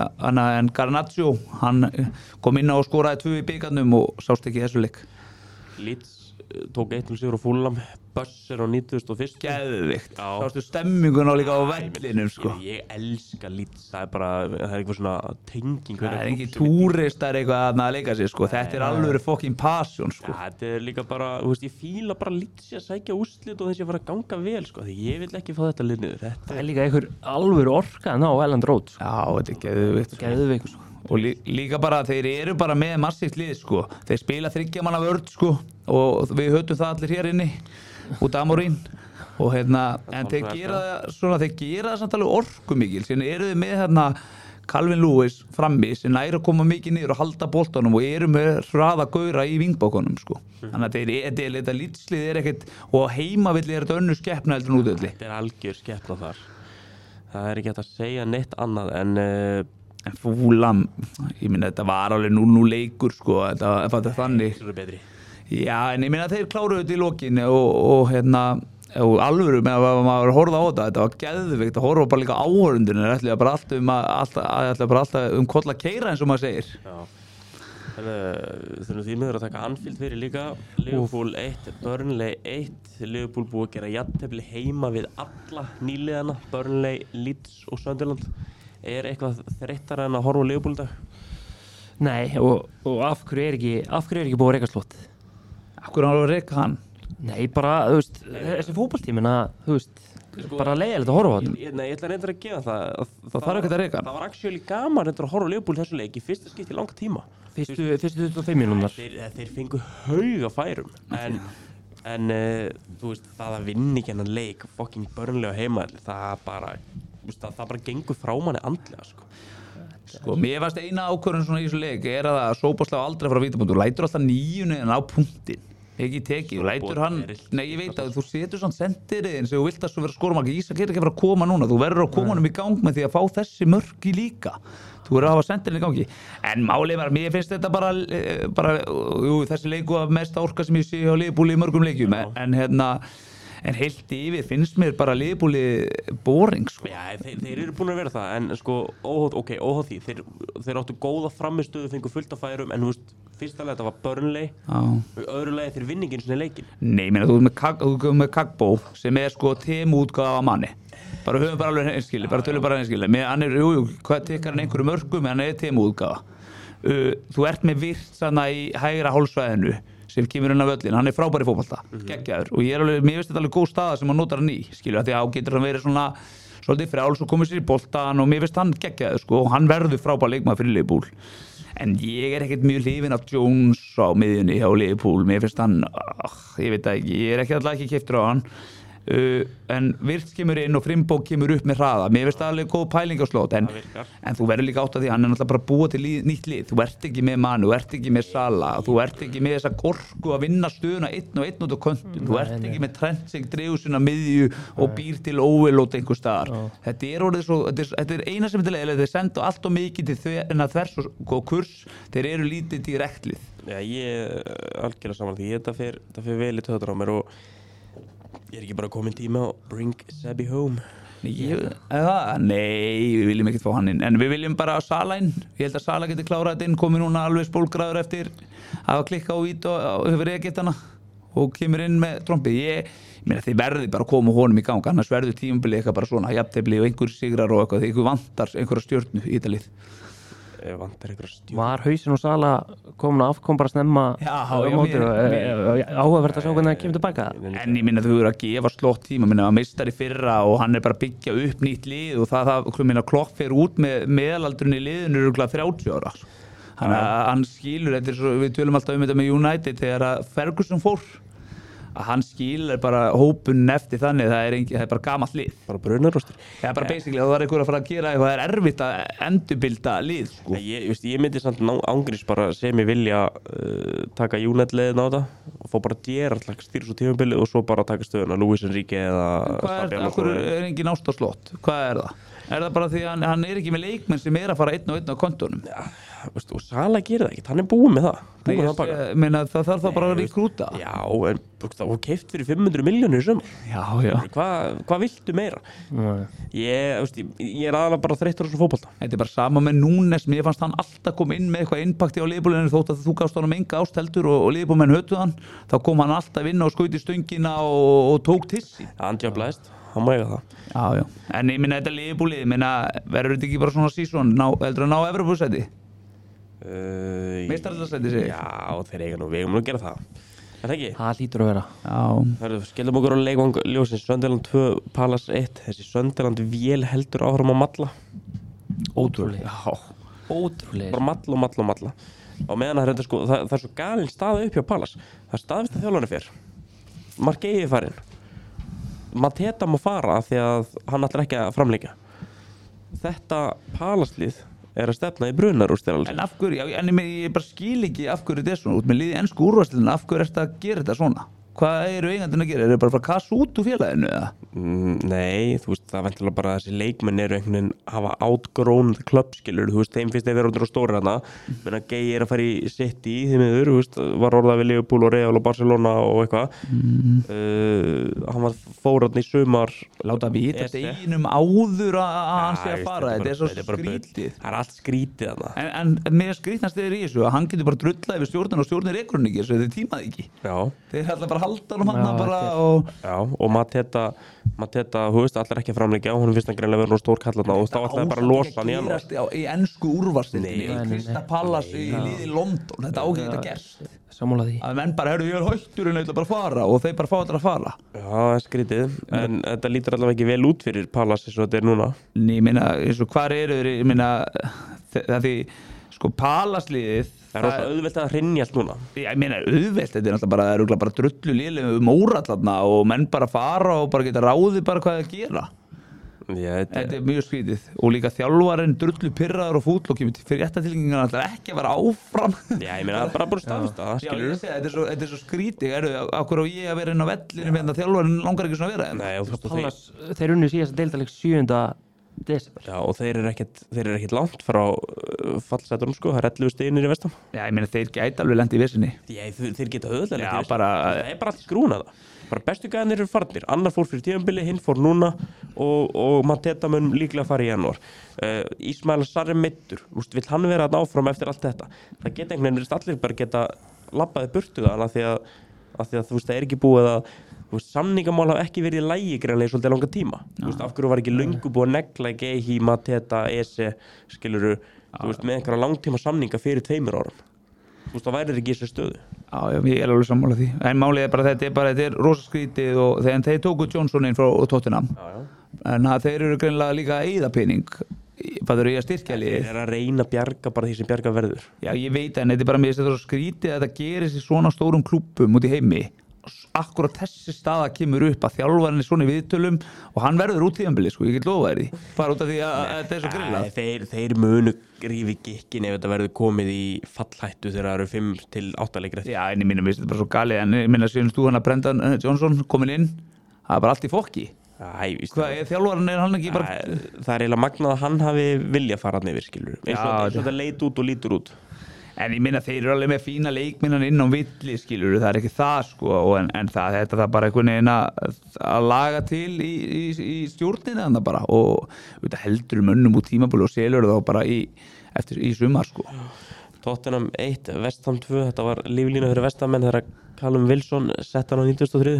En Garnacho, hann kom inn á og skoraði 2 í bikarnum og sást ekki þessu leik.
Leeds tók 1 sigur á Fulham, Bösser á 91.
Geðvikt. Sástu stemminguna líka á vellinum sko.
Ég elska Leeds, það er eitthvað svona tenging.
Það er ekki túristar eitthvað að leika sér sko, þetta er alveg fucking passion sko.
Ja, þetta er líka bara, þú veist, ég fíla bara Leeds að sækja úrslit og þessi að fara að ganga vel sko, því ég vil ekki fá þetta lið niður.
Það er líka einhver alvöru orka á Elland Road sko.
Já, þetta er geðvikt sko. Og líka bara, þeir eru bara með massíft lið sko, þeir spila 3 manna vörn sko og við höfum það allir hér inni út af Amorín og en þeir gera það samt alveg orkumikil, síðan eru þeir með Calvin Lewis frammi sem næri að koma mikið niður og halda boltanum og eru með hraða gaura í vingbókunum sko. Þannig að þetta lýtslið er ekkert, og heimavilli er þetta önnur skeppna heldur en útvelli.
Þetta er algjör skeppna þar, það er ekki hægt að segja neitt annað
en Fulham, ég minna þetta var alveg 0-0 leikur sko, þetta er þannig.
Það er betri.
Já, en ég minna þeir kláruðu þetta í lokin og alvöru með að maður horfði á þetta var geðvikt að horfa bara líka áhorfundinu, það ætlaði bara alltaf koll að keyra eins og maður segir.
Já. Þurfum því miður að taka Anfield fyrir líka, Liverpool 1, Burnley 1, Liverpool búið að gera jafntefli heima við alla nýliðana, Burnley, Leeds og Sunderland. Er eitthvað þreyttara en að horfa á Liverpool dag?
Nei, og af hverju er ekki búið að reka slott?
Af hverju hann að reka hann?
Nei, bara, þú veist, þessi fótboltímina, þú veist, bara leiðilegt að horfa á þetta.
Nei, ég ætla reyndar að gefa það.
Það þarf ekkert að reka hann.
Það var actually gaman reyndar að horfa á Liverpool þessu leik í fyrsta skipti í langa tíma.
Fyrstu 25 mínútur.
Þeir fengu hauga færum, en þú veist, það að vinna ekki hennan leik, fucking Burnley á heimavelli, það bara gengur frá manni andlega, sko.
Sko, mér fannst eina ákvörðun svona í þessu leik er að það Sóboslá aldrei frá vítapunktur, lætur alltaf 9 en á punktin, ekki tekið, og lætur hann, nei ég veit að þú setur svona sendiriðin sem þú vilt að svo vera skórumarki, Ísak er ekki að vera að koma núna, þú verður að koma honum í gang með því að fá þessi mörki líka, þú verður að hafa sendirin í gangi, en málið var, mér finnst þetta bara þessi leiku af mesta orka sem ég sé á Liverpool í mörgum leikjum, en heilt yfir finnst mér bara Liverpooli boring sko.
Já, þeir eru búin að vera það, en sko óháð því, þeir áttu góða framistöðu, fengu fullt af færum, en þú veist, fyrsta leið þetta var Burnley, og öðru leið þeir vinni ekki svona leikin.
Nei, þú er með Kagbó sem er sko útgáfa manni, bara höfum bara alveg einskili, bara tölum bara einskili, hann er, hvað tekkar hann einhverju mörgum, en hann er útgáfa. Þú ert með virt þarna í hægra hálsvæðinu, sem kemur inn á völlin, hann er frábær í fótbolta, geggjaður, og mér finnst þetta alveg góð staða sem hann notar hann í, skilur, því að getur hann verið svona svolítið frjáls og komið sér í boltan og mér finnst hann geggjaður, sko, og hann verður frábær leikmaður fyrir Liverpool, en ég er ekkert mjög hrifinn af Jones á miðjunni hjá Liverpool, mér finnst hann, ég veit það ekki, ég er alltaf ekki keyptur á hann, en Wirtz kemur inn og Frimpong kemur upp með hraða, mér finnst það alveg góð pæling á slót, en þú verður líka átt að því hann er náttúrulega bara búa til nýtt lið, þú ert ekki með Manu, þú ert ekki með Salah, þú ert ekki með þessa orku að vinna stöðuna 1 og 1 út á köntum, þú ert ekki með Trent sem dregur sinna miðju og býr til overload einhver staðar, þetta er orðið svo, þetta er eina sem er þeir senda allt og mikið til þvers og kurs, þeir eru lítið direktlið.
Já, ég algjörlega saman því, þetta fer vel í töðar á mér og ég er ekki bara komin tíma að bring Sebi home.
Nei, við viljum ekkert fá hann inn, en við viljum bara Salah inn, ég held að Salah geti klárað þetta inn, komið núna alveg spólgraður eftir að hafa klikkað á vít og hefur reagettana og kemur inn með trompið. Ég meina þið verði bara að koma honum í gang, annars verður tímabilið eitthvað bara svona jafntefli og einhver sigrar og eitthvað, þegar vantar einhverja stjörnu í þetta lið.
Var hausinn og Salah komin að afkom bara snemma áhugavert að sjá hvernig það kemur tilbaka,
en ég minna þau eru að gefa slott tíma, minna að meistari fyrra og hann er bara að byggja upp nýtt lið og það minna Klopp fer út með meðalaldurinn í liðinu rúglega 30 ára, þannig að hann skilur þetta, við tölum alltaf þetta með United þegar að Ferguson fór, að hann skilur bara hópun eftir þannig það er bara gamalt lið
bara brunarústir
það er bara basically það var einhver að fara að gera eitthvað það er erfitt að endurbilda lið sko.
ég myndi samt ángrís bara sem ég vilja taka United-leiðin á þetta og fá bara Gerrard stýra svo tímabilið og svo bara taka stöðuna Luis Enrique eða
hvað er engin ástaslott hvað er það? Er það bara því að hann er ekki með leikmenn sem er að fara einn og einn á kontónum?
Já, og Sala gerir það ekki, hann er búinn með það
meina, það þarf það bara að rekrúta
Já, en það var keypt fyrir 500 milljónir í sumar
Já
Hvað viltu meira? Ég er aðalega bara þreyttur á þessu fótbolta
Þetta er bara sama með Núnes mér fannst hann alltaf koma inn með eitthvað innpakti á liðbúlinu þótt að þú gafst honum enga ásteldur og liðbúlmenn hötuð hann þá kom hann alltaf inn og skauti stöngina og tók tissi
Andja blæst hann má eiga það
Já, en ég minna þetta liðbúlið verður þetta ekki bara svona sísón heldur að ná Evrópusæti Meistaraldarsæti segir
Já, þeir eiga nú, við eigum nú að gera það Er það ekki?
Það hlýtur að vera
Já Skellum okkur á leikvang ljósins Sunderland 2, Palace 1 Þessi Sunderland vél heldur áfram að malla
Ótrúlega Ótrúlega
Bara malla og meðan það er svo galinn staða upp hjá Palace Það er staðvist að þjálfarnir fer Markeiði farinn Mateta má fara því að hann ætlar ekki að framleika Þetta Palace-lið er að stefna í brunarúrstir
En af hverju, ég bara skil ekki af hverju þetta er svona út með liði ensku úrvalsliðina af hverju ertu að gera þetta svona Hvað eru eigandinn að gera? Eru bara að kassa út úr félaginu eða?
Nei, þú veist, það vendilega bara þessi leikmenn eru einhvern veginn hafa outgrown the club skilur, þú veist, þeim finnst þeir vera undir á stóri hana menn að Gay er að fara í City því miður, þú veist, var orðað við Liverpool og Real og Barcelona og eitthvað hann var fóratn í sumar
Láta vita deginum áður að hann sé að fara þetta er svo skrítið
Það er allt skrítið þarna
En mér skrítnast þeir í þessu að hann getur bara drullað yfir stjórnin og stjórnir rekur hann ekki þess að þeir tímaði ekki Þeir ætla bara að halda hann bara
og Mateta, þú veist, allir ekki að framleggja og hún finnst hann greinlega verið stór kallarna og þá ætlaði bara að losa hann í janúar
Í ensku úrvalsdeildinni í Crystal Palace í liði London þetta ágætt að gerst
Sammála því
að menn bara, ég er hættur en ég ætla bara að fara og þeir bara fá allir að fara
Já, það er skrítið, en þetta lítur allavega ekki vel út fyrir Palace eins og þetta er núna
Ég meina, eins og hvar eru þeir, ég meina það því, sko Palace-liðið
Það er auðvelt að hrynjast núna
Ég meina, auðvelt, þetta er náttúrulega bara drullu liðlega mórallarna og menn bara fara og bara geta ráðið bara hvað það gera Þetta er mjög skrítið og líka þjálfarinn drullu pirraður og fúll og kemur fyrir réttatilgjengingarna alltaf ekki að vera áfram
Já, ég meina, það er bara búin staðfesta
Já, ég segi, þetta er svo skrítið Akkur á ég að vera inn á vellinu meðan þjálfarinn langar ekki svona að vera
Nei, og
Palace, þeir unnu síðast deildarleik 7. desember
Já, og þeir eru ekkert langt frá fallsætunum sko, það er 11 stigir í vestan
Já, ég meina, þeir gæti alveg lent í vissinni
Já, þeir geta auðvitað lent í vissinni
bara
Það er bara allt skrúna það Bara bestu gæðinir eru farnir Annar fór fyrir tímabili, hinn fór núna og Mateta mun líklega fara í janúar Ismail Sarri meiddur vill hann vera að áfram eftir allt þetta Það geta einhvern veginn allir bara geta labbaði burtu það af því að þú veist, það er ekki búið að samningamál hafa ekki verið í lagi greinlega í svolítið langa tíma þú veist, af hverju var ekki löngu búið að negla Gehi, Mateta, Eze skiluru, þú veist, með einhverja langtíma samninga fyrir 2 árum þú veist, það væri ekki í þessu stöðu
Já, ég er alveg sammála því en málið er bara þetta er rosa skrítið og þegar þeir tóku Johnson inn frá Tottenham en þeir eru greinlega líka að eyða pening hvað eru í að styrkja liðið
Þeir eru að reyna að bjarga bara því sem bjarga verður
Já, ég veit en þetta er bara mér þetta er svo skrítið að þetta gerist í svona stórum klúbbum út í heimi akkurat þessi staða kemur upp að þjálfarinn er svona í viðtölum og hann verður út tíðanbili sko, ég get lofa þér því bara út af því að þetta er svo grillað
Þeir munu rífi gikkin ef þetta verður komið í fallhættu þegar það eru 5 til 8 leikir eftir
Já, en ég minna, þetta er bara svo galið en ég minna, síðan þú hann að Brendan Johnson komin inn það er bara allt í fokki Hvað, þjálfarinn er hann ekki bara
Það er eiginlega magnað að hann hafi vilja fara hann yfir skilur eins og þetta leit út og lítur út
En ég minna, þeir eru alveg með fína leikminnan inn á villi, skilur, það er ekki það, sko, en þetta bara einhvern veginn að laga til í stjórnina þannig bara, og þetta heldur mönnum út tímabölu og selur þá bara í sumar, sko.
Tottenham 1, West Ham 2, þetta var líflína fyrir West Ham menn þegar Callum Wilson sett hann á 93.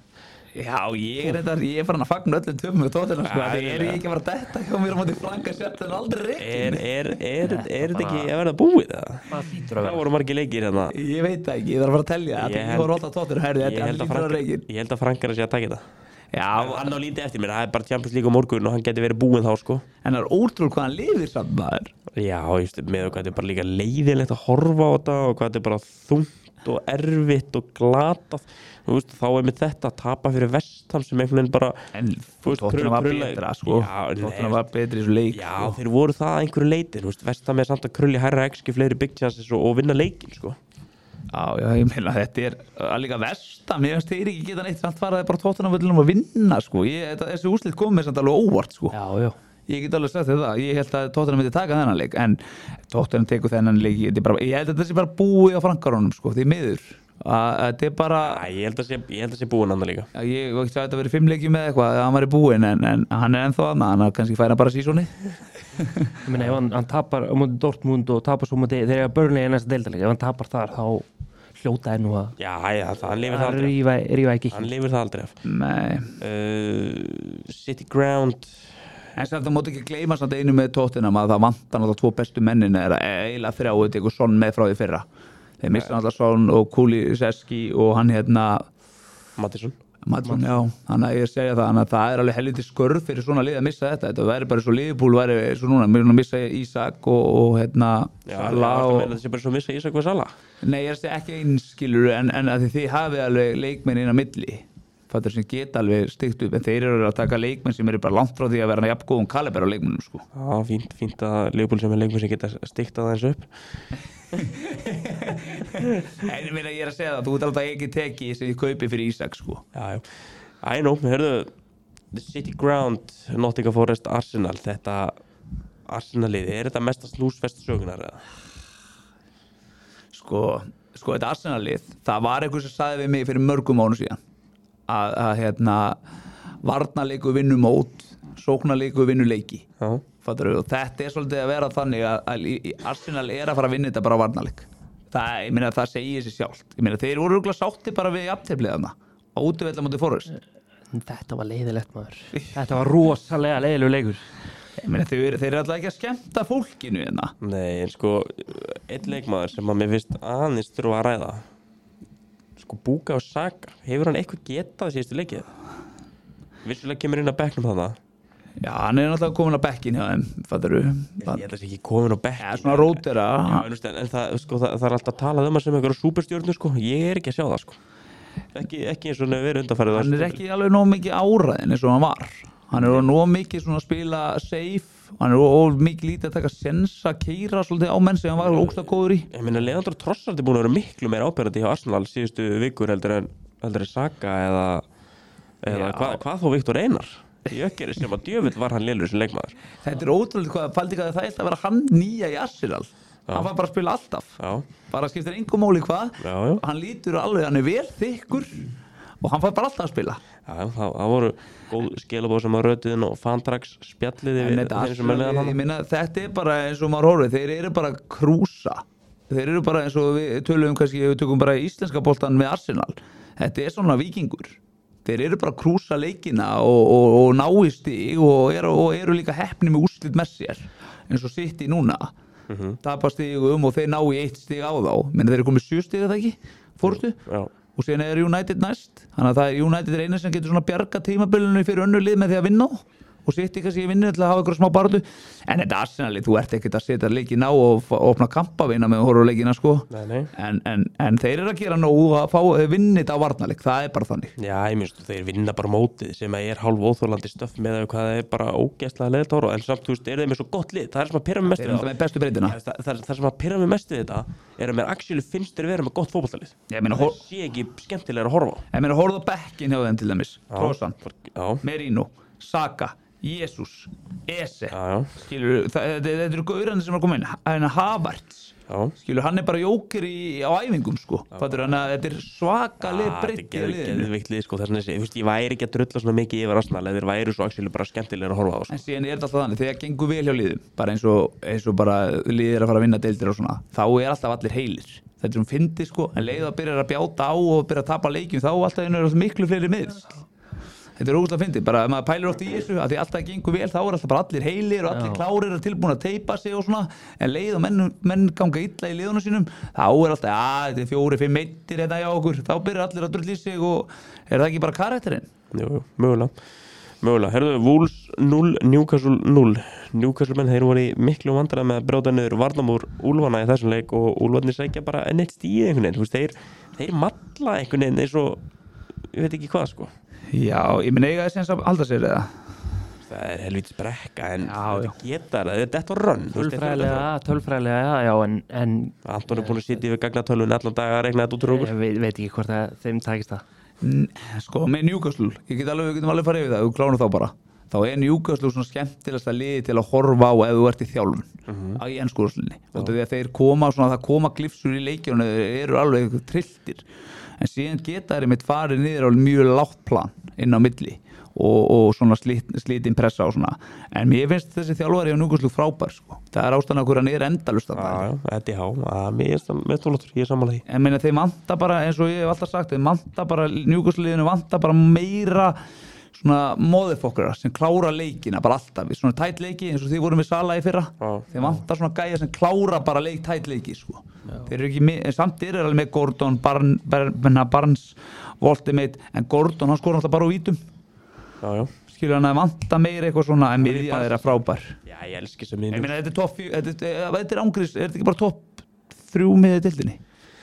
Já, ég er farin að fagna öllum töfum með Tottenham sko, það er ég ekki að fara detta hjá mér á móti Franka sett en aldrei reikin
Er þetta ekki að verða búið það? Það voru margir leikir hérna
Ég veit það ekki, ég þarf að fara að telja ég voru alltaf Tottenham, herri, þetta er líka reikin
Ég held að Frank er að sé að taka þetta
Já,
hann á lítið eftir mér, það er bara Champions League á morgun og hann geti verið búinn þá sko
En það er ótrúlega hvað hann lifir samt maður
Já, just, með hvað þetta er bara líka leiðilegt að horfa á þetta og hvað þetta er bara þungt langt og erfitt og glatað veist, þá með þetta að tapa fyrir Vestham sem einhvern veginn bara
en Tottenham var betra sko. Tottenham var betri í þessu leik
já, þeir voru það að einhverju leiti Vestham samt að krulli hærra XG fleiri big chances og vinna leikin sko.
Já, ég meina þetta líka Vestham, ég veist þeir ekki geta neitt samt faraði bara Tottenham að vinna sko. Þessi úrslit kom mér samt alveg óvart sko.
Já
ég get alveg sagt þetta, ég held að Tottenham myndi taka þennan leik, en Tottenham tekur þennan leik, ég held að þetta sé bara búið á frankarónum sko, því miður þetta bara
ég held að sé búin annar líka
ég veist að þetta verið 5 leikjum með eitthvað að hann væri búin, en hann ennþá hann kannski færa bara sísoni
ég meina ef hann tapar á móti Dortmund og tapar svo móti þegar ég Burnley í næsta deildarleik, ef hann tapar þar þá hljóta nú að
hann lifir það aldrei
rífa ekki
hann lifir það aldrei
Nei
City Ground
en það mátt ekki gleyma samt einu með Tottenham að það vantar náttúrulega 2 bestu mennin eiginlega 3 og tekur Son með frá því fyrra þeir missa náttúrulega Son og Kuliseski og hann
Maddison,
já, þannig að ég segja það þannig að það alveg helviti skörð fyrir svona lið að missa þetta væri bara svo Liverpool væri svo núna mér að missa Ísak og
Salah og það sé bara svo missa Ísak og Salah
nei, ég segja ekki einskilur en að þið hafið alveg leikmenn inn á milli fattur sem geta alveg stygt upp en þeir eru að taka leikmenn sem eru bara langt frá því að vera jafn góðum kaliber á leikmennum sko.
Já, fínt að Liverpool sem er leikmenn sem geta stygt að það eins upp
en ég meina ég að segja það þú ert alltaf ekki tekið sem ég kaupi fyrir Ísak sko.
Já, I know, hörðu The City Ground, Nottingham Forest, Arsenal þetta Arsenal-lið, þetta mesta snúsfest sögunar eða?
Sko þetta Arsenal-lið það var einhver sem sagði við mig fyrir mörgum mánu síðan að varnarleiku vinnu mót sóknarleiku vinnu leiki fattur og þetta svolítið að vera þannig að Arsenal að fara að vinna þetta bara á varnarleik ég meina það segir sér sjálft ég meina þeir voru örugglega sátti bara við jafnteflið þarna á útivelli móti Forest
þetta var leiðilegt maður þetta var rosalega leiðilegur leikur
ég meina þeir eru alltaf ekki að skemmta fólkinu hérna
nei, en sko einn leikmaður sem að mér finnst aðeins þurfa að ræða sko Bukayo Saka hefur hann eitthvað getað síðustu leikið vissulega kemur inn á bekknum þarna
já, hann náttúrulega komin á bekkin hjá þeim fattur
ég held að það sé ekki komin á bekkin
svona rótera
en það er alltaf að tala um að sem einhverja súperstjörnu sko, ég er ekki að sjá það sko ekki eins og verið undanfærið
hann ekki alveg nóg mikið áræðin eins og hann var hann nóg mikið svona að spila safe hann mikið lítið að taka sensa keira svolítið á menn sem hann var ógsta góður í
ég meina Leandro Trossard búin að vera miklu meira áberandi hjá Arsenal síðustu vikur heldur en Saka eða hvað þó Viktor Einar Jökeri sem að djöfull var hann lélur sem leikmaður
þetta ótrúlega hvað faldi ekki að það að vera hann nýja í Arsenal hann var bara að spila alltaf bara skiptir engum máli hvað hann lítur alveg, hann vel þykkur og hann fær bara alltaf að spila
það voru góð skilabóð sem að rötiðin og Fantrax spjalliði
ég meina þetta bara eins og maður horfið þeir eru bara krúsa þeir eru bara eins og við tökum bara íslenska boltan með Arsenal þetta svona vikingur þeir eru bara krúsa leikina og ná í stig og eru líka heppni með úrslit með sér eins og City núna tapa stigum og þeir ná í 1 stig á þá menn þeir eru komið 7 stig eða ekki fórstu og síðan United næst þannig að það United eina sem getur svona bjarga tímabilinu fyrir önnur lið með því að vinna og City kannski vinna til að hafa eitthvað smá barðu en þetta Arsenal, þú ert ekkert að setja leikinn á og opna kampavina með að horfa á leikina sko en þeir eru að gera nóg að fá vinna þetta á varnarleik, það bara þannig
já, ég minnst, þeir vinna bara mótið sem er hálf óþorlandi stöff með hvað það bara ógeðslega leðilt ára en samt, þú veist, eru þeir með svo gott lið það sem að pirra mig mest við það sem að pirra mig mest við þetta er að mér actually finnst þeir vera með gott fótboltalið það sé ekki skemmtilega að horfa
ég meina, horfðu á bekkinn hjá þeim til dæmis Trossard, Merino, Saka Jesus, Eze skilur, þetta eru gaurandi sem er komin Havertz skilur, hann bara jóker á æfingum sko fattur hann að þetta er svakaleg breytt í liðinu
sko, ég væri ekki að drulla svona mikið yfir Arsenal eða þeir væri svo actually bara skemmtilega að horfa á sko.
en síðan þetta alltaf þannig, þegar gengur vel hjá liðum bara eins og bara liðir að fara að vinna deildir og svona, þá alltaf allir heilir þetta fyndi sko, en leið að byrja að bjáta á og byrja að tapa leikjum, þá alltaf er miklu fleiri miðl þetta er ógustlega fyndið, bara ef maður pælir oft í þessu að því alltaf gengur vel, þá alltaf bara allir heilir og allir klárir og tilbúin að teipa sig og svona en leið og menn ganga illa í liðunum sínum þá alltaf, þetta er 4-5 meittir hérna hjá okkur, þá byrjar allir að drulla í sig og er það ekki bara karakterinn?
Jú, mögulega herðu, Wolves 0, Newcastle 0 Newcastle-menn, þeir voru í miklu vandræðum með að brjóta niður varnarmúr úlfana í þessum leik og úlfarnir sækja bara enn eitt stíð einhvern veginn, þú veist, þeir malla einhvern veginn eins og, ég veit ekki hvað sko.
Já, ég minn eiga þess að halda sér eða?
Það helvítis brekka en geta það, þetta var rönn.
Tölfræðilega, já, en
Anton búin að sitja yfir gagnatölun allan dag að regna þetta út úr okkur.
Ég veit ekki hvort að þeim takist það.
Sko, með Newcastle, við getum alveg farið yfir það, við klárum þá bara. Þá Newcastle svona skemmtilegasta liði til að horfa á ef þú ert í þjálfun í ensku úrslitinni. Og því að þeir koma svona, það koma glifsur í leikjunum, þeir eru alveg trilltir. En síðan geta þeir einmitt farið niður á mjög lágt plan inn á milli og svona slítinn pressa og svona. En mér finnst þessi þjálfari á Newcastle frábær sko. Það er ástæðan okkur hann endalaust þarna.
Mér er tólóttur, ég er sammála því.
En meina þeir vanta bara, eins og ég hef alltaf sagt, þeir vanta bara, Newcastle-liðinu vanta bara meira svona motherfuckera sem klára leikina bara alltaf, svona tætt leiki eins og þið voru með Sala í fyrra. Þeir vanta svona gæja sem klára bara tætt leiki sko. Þeir eru ekki með, samt eru alveg með Gordon, Barnes, Voltemate, en Gordon hann skora alltaf bara á vítum. Skilur hann að vanta meira eitthvað svona en miðja þeirra frábær.
Já, ég elski sem miðjum.
Ég meina þetta er topp 4, þetta er ángrís, er þetta ekki bara topp 3 miðja í deildinni?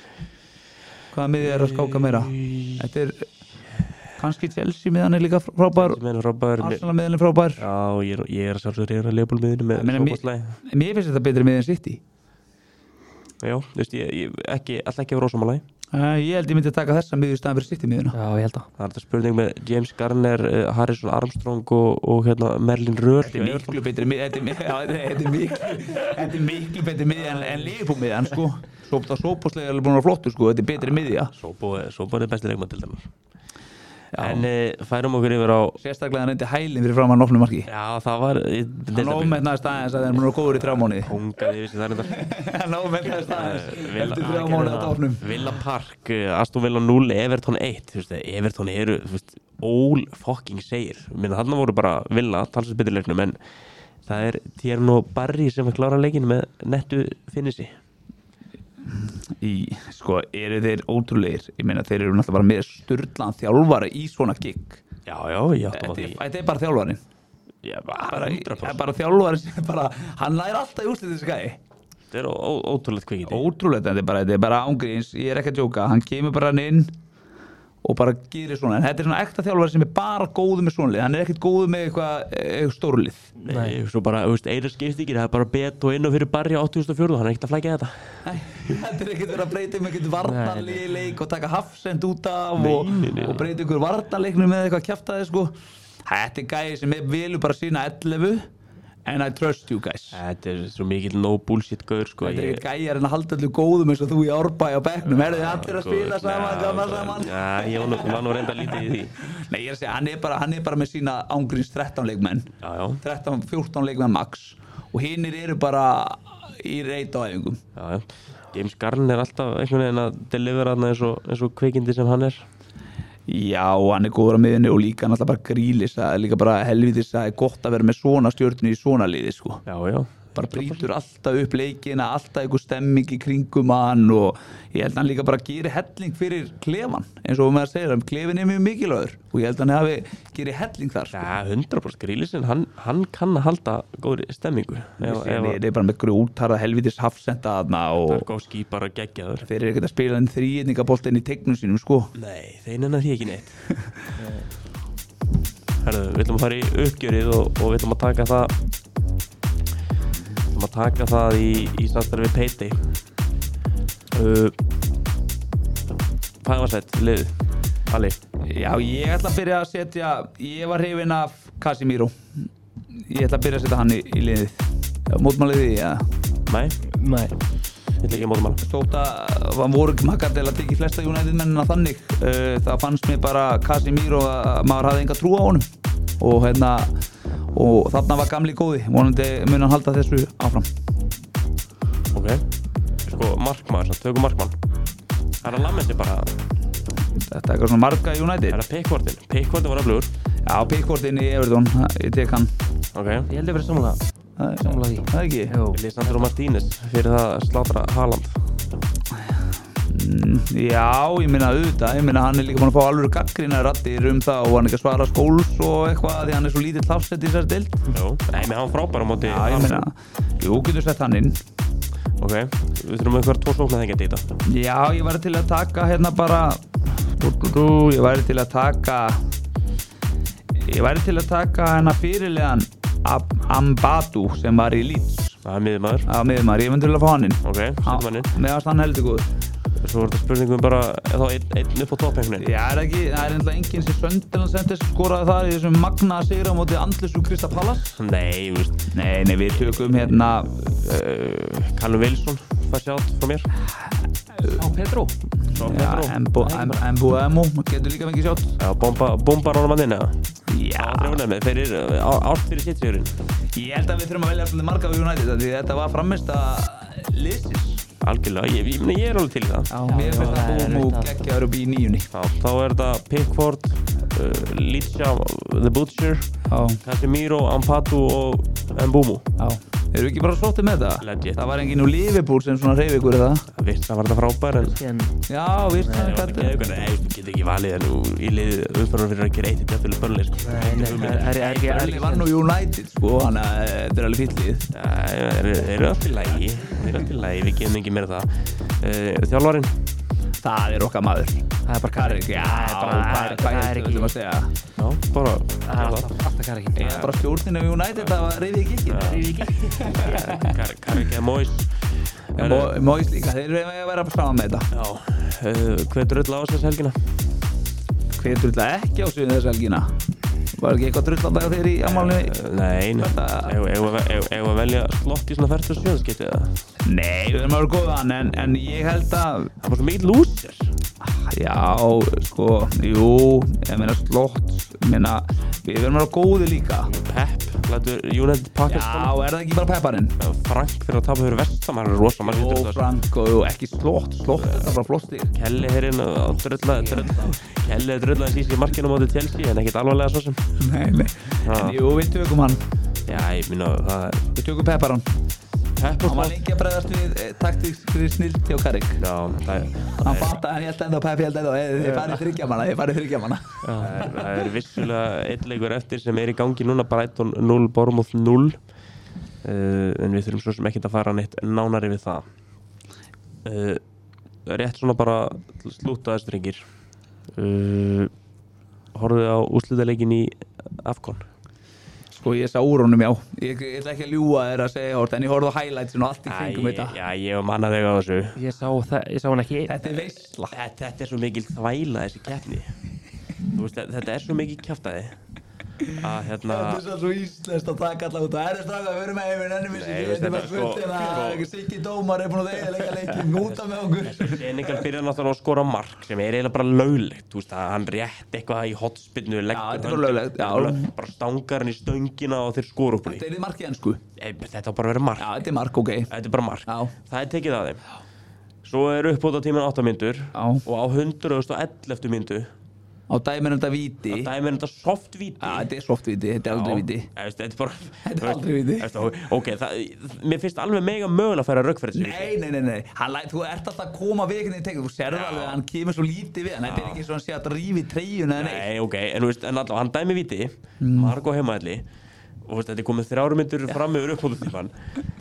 Hvaða miðja er að skáka meira? Þetta er kannski Chelsea miðjan er líka frábær, Arsenal miðjan er frábær.
Já, ég er að sjálfsögur að Liverpool miðjunni með fótboltslagi.
Mér finnst þetta betri miðja en City.
Já, þú veist, ég ekki að vera ósammála.
Ég held ég myndi að taka þessa miðju í staðan fyrir City miðjuna.
Já, ég held að.
Það er þetta spurning með James Garner, Harrison Armstrong og hérna Merlin Röhr.
Þetta er miklu betri miðja, þetta er miklu betri miðja en Liverpool miðjan sko. Sóbóðslega er búin að vera flottur sko, þetta er betri miðja.
Sóbóð er besti leikmann til dæmis. En færum okkur yfir á
sérstaklega hann reyndi hælinn fyrir framan opnu marki.
Já, það var
hann ofmetnaðist aðeins að þeir eru góður í 3 mánuði.
Hungaði yfir sig það reyndar.
Hann ofmetnaðist aðeins eftir 3 mánuði að opnum.
Villa Park, Aston Villa 0, Everton 1. Þú veist, Everton eru all fucking segir. Þarna voru bara Villa, talsins betur leiknum, en það er Tierno Barry sem klára leikinn með nettu finissi.
Sko, eru þeir ótrúlegir? Ég meina, þeir eru náttúrulega bara með sturlaðan þjálfara í svona gig.
Já, ég átti á því.
Þetta er bara þjálfarinn.
Já, bara 100%.
Bara þjálfarinn sem bara, hann nær alltaf í úrslit þessi gæi.
Þetta er ótrúlegt kvikindi.
Ótrúlegt, þetta er bara ángríns, ég er ekki að djóka. Hann kemur bara inn og bara gerir svona, en þetta er svona ekta þjálfari sem er bara góður með svona lið, hann er ekkert góður með eitthvað stórlið.
Nei, svo bara, eina skipst ekki, það er bara bet og inn og fyrir Barry á 84, hann er ekkert að flækja þetta.
Nei, þetta er ekkert verið að breyta um ekkert varnarlið í leik og taka Hafsend út af og breyta ykkur varnarleiknum með eitthvað kjaftaði sko. Þetta er gæði sem velur bara sína 11 and I trust you guys.
Þetta er svo mikill no bullshit gaur sko.
Þetta er ekkert gæjar en að halda allir góðum eins og þú í Árbæ á bekknum. Þið allir að spila saman, gaman saman.
Já, ég var nú reynda lítið í því.
Nei, ég er að segja, hann er bara með sína ángríns 13 leikmenn. 13-14 leikmenn max. Og hinnir eru bara í reit á æfingum.
Já. James Garner er alltaf einhvern veginn að delivera þarna eins og kveikindi sem hann er.
Já, hann er góður á miðunni og líka náttúrulega bara Grealish, það er líka bara helvítis að það er gott að vera með svona stjörnu í svona liði sko.
Já.
Bara brýtur alltaf upp leikina, alltaf einhver stemming í kringum hann og ég held að hann líka bara gerir helling fyrir klefan, eins og maður segir, klefin er mjög mikilvægur og ég held að hann hafi gerir helling þar.
Já, 100% Grealish, hann kann að halda góðri stemmingu.
Það er bara með grjótarða helvítis Hafsenda þarna og
Tarkovski bara geggjaður.
Þeir eru ekkert að spila en þríðningaboltinn í tegnum sínum sko.
Nei, þeir nennar því ekki neitt. Herðu, við ætlum að fara í uppgjörið og við ætlum að taka það í samstarfi við Payday. Fagvarsætt liðið, Ali.
Já, ég ætla að byrja að setja, ég var hrifinn af Casemiro. Ég ætla að byrja að setja hann í liðið. Mótmálið því, ja.
Nei. Ég ætla ekki að mótmála.
Stóta, það voru makkar til að tekja flesta United mennina þannig. Það fannst mér bara Casemiro að maður hafði enga trú á honum. Og þarna var gamli góði, vonandi mun hann halda þessu áfram.
Ok, sko markmaður, tökum markmann. Það er að lamma sig bara.
Þetta er eitthvað svona marga í United.
Það er Pickfordin var öflugur.
Já, Pickfordin í Everton, ég tek hann.
Ok.
Ég held að vera sammála því.
Það ekki?
Jú.
Lisandro Martínez fyrir það að slátra Haaland.
Já, ég meina auðvitað, hann líka búinn að fá alveg gagnrýnar raddir það og hann ekki að svara skóls og eitthvað því hann svo lítill hafsett í þessari deild.
Jú, nei, hann frábær á móti.
Já, ég meina, jú, getur sett hann inn.
Ok, við þurfum einhver 2 sóknarþengjandi í þetta. Já,
ég væri til að taka hérna bara ég væri til að taka hérna fyrirlegan Ambadu sem var í Leeds.
Það er miðjumaður.
Já, miðjumaður, ég myndi til að fá hann inn.
Ok, setjum hann inn.
Meðast hann heldur góður.
Svo er þetta spurningum bara þá einn upp á topphengunin.
Já, það er ennlega enginn sem Sunderland sendir skoraði þar í þessum magna sigra á móti Andlessu Crystal Palace.
Nei, veist.
Nei, við tökum hérna
Callum Wilson, fær sjátt frá mér.
Á Pedro.
Já, Mbuemo, getur líka fengið sjátt.
Já, bombar honum að þinni,
Já.
Fyrir árt fyrir sittsigurinn.
Ég held að við þurfum að velja svolítið marga við United því þetta var framist að liðsins.
Algjörlega, ég er alveg til í það.
Já, mér finnst það Mbuemo geggjaður upp í 9.
Já, þá er þetta Pickford, Licha, The Butcher, Casemiro, Ampadu og Mbuemo.
Já. Eru við ekki bara sóttið með það?
Legit.
Það var enginn úr Liverpool sem svona hreyfi ykkur eða?
Það var þetta frábær en...
Já, virst það
Nei, þú getur ekki valið en í liðið umfærðan fyrir að gera eitt í Burnley, sko.
Burnley var nú United, sko, þannig að þetta er alveg fýll lið.
Þeir eru alltaf í lagi, við gefum ekki meira það. Þjálfarinn?
Það er okkar maður.
Það er bara Carrick.
Já, hvað er ekki að segja?
Já, bara...
Það er alltaf Carrick.
Ég er bara stjórninu við United, það var reyðið ekki.
Carrick eða Moyes.
Moyes líka, þeir eru að vera saman með þetta.
Já, hver drulla á þess helgina?
Hver drulla ekki á sig þess helgina? Var ekki eitthvað drullandi á þeir í afmálinu?
Nei, eigum að velja slott í svona 47 skiptið það?
Nei, við erum að vera góðan, en ég held að...
Það var svo mikið lúser.
Já, sko, jú, ég meina slott, við erum að vera góði líka.
Pep, lætur United Pakistan.
Já, er það ekki bara Pepparinn?
Frank fyrir að tapa fyrir Vestam, hann er rosa margir drulla.
Frank og ekki slott, það er bara flott stík.
Kelly herinn að Kelly drullaði síst í markinu á móti Chelsea, en ekkert alvarlega svo sem.
Nei, en jú, við tökum hann.
Já, ég minna, það er...
Við tökum Pepparinn. Hann var lengi að bregðast við taktískri snilt hjá Carrick.
Já,
hann fatt að hann held enda og Pep held enda og þið farið þriggjamanna.
Það er vissulega einn leikur eftir sem er í gangi núna, Brighton 0, Bournemouth 0. En við þurfum svo sem ekkert að fara neitt nánari við það. Rétt svona bara slútaðist drengir. Horfðu á úrslitaleikin í AFCON.
Sko ég sá úr honum, já. Ég ætla ekki að ljúga þér að segja hort, en ég horfði á highlightsin og allt í kringum þetta.
Já, ég manna þig á þessu.
Ég sá hann ekki.
Þetta er veisla.
Þetta er svo mikil þvæla þessi keppni. Þú veist, þetta er svo mikil kjaftaði. Þetta
er svo íslenskt að taka alltaf út. Það er strafað að vera með yfir ennum vissi. Ég veit bara spurning að Siggi Dómar er búin að eiginlega leikin núta með okkur.
Senegal byrjar náttúrulega að skora mark sem er eiginlega bara löglegt. Þú veist að hann rétt eitthvað í hotspinnu leggur.
Já, þetta er bara löglegt. Já.
Bara stangar hann í stöngina og þeir skora upp úr því.
Þetta er mark í ensku.
Þetta á bara að vera mark.
Já, þetta er mark, ok.
Þetta er bara mark.
Já.
Það er tekið af þeim. Svo er uppbótartíminn 8 mínútur og á 111. mínútu
á dæminu þetta víti.
Á dæminu þetta soft víti.
Já, þetta er soft víti, þetta er aldrei víti.
Þetta er bara...
Þetta er aldrei víti.
Ok, mér finnst alveg mega mögulega að færa rögg fyrir þessu.
Nei. Þú ert alltaf að koma við einhvern veginn tekið. Þú sérðu alveg að hann kemur svo lítið við. Þetta er ekki svo að hann sé að rífi treyjuna eða neitt.
Nei, ok, en þú veist, en allavega, hann dæmi víti, Margo heimaðli, og þetta er komið 3 mínútur fram yfir uppbótartímann.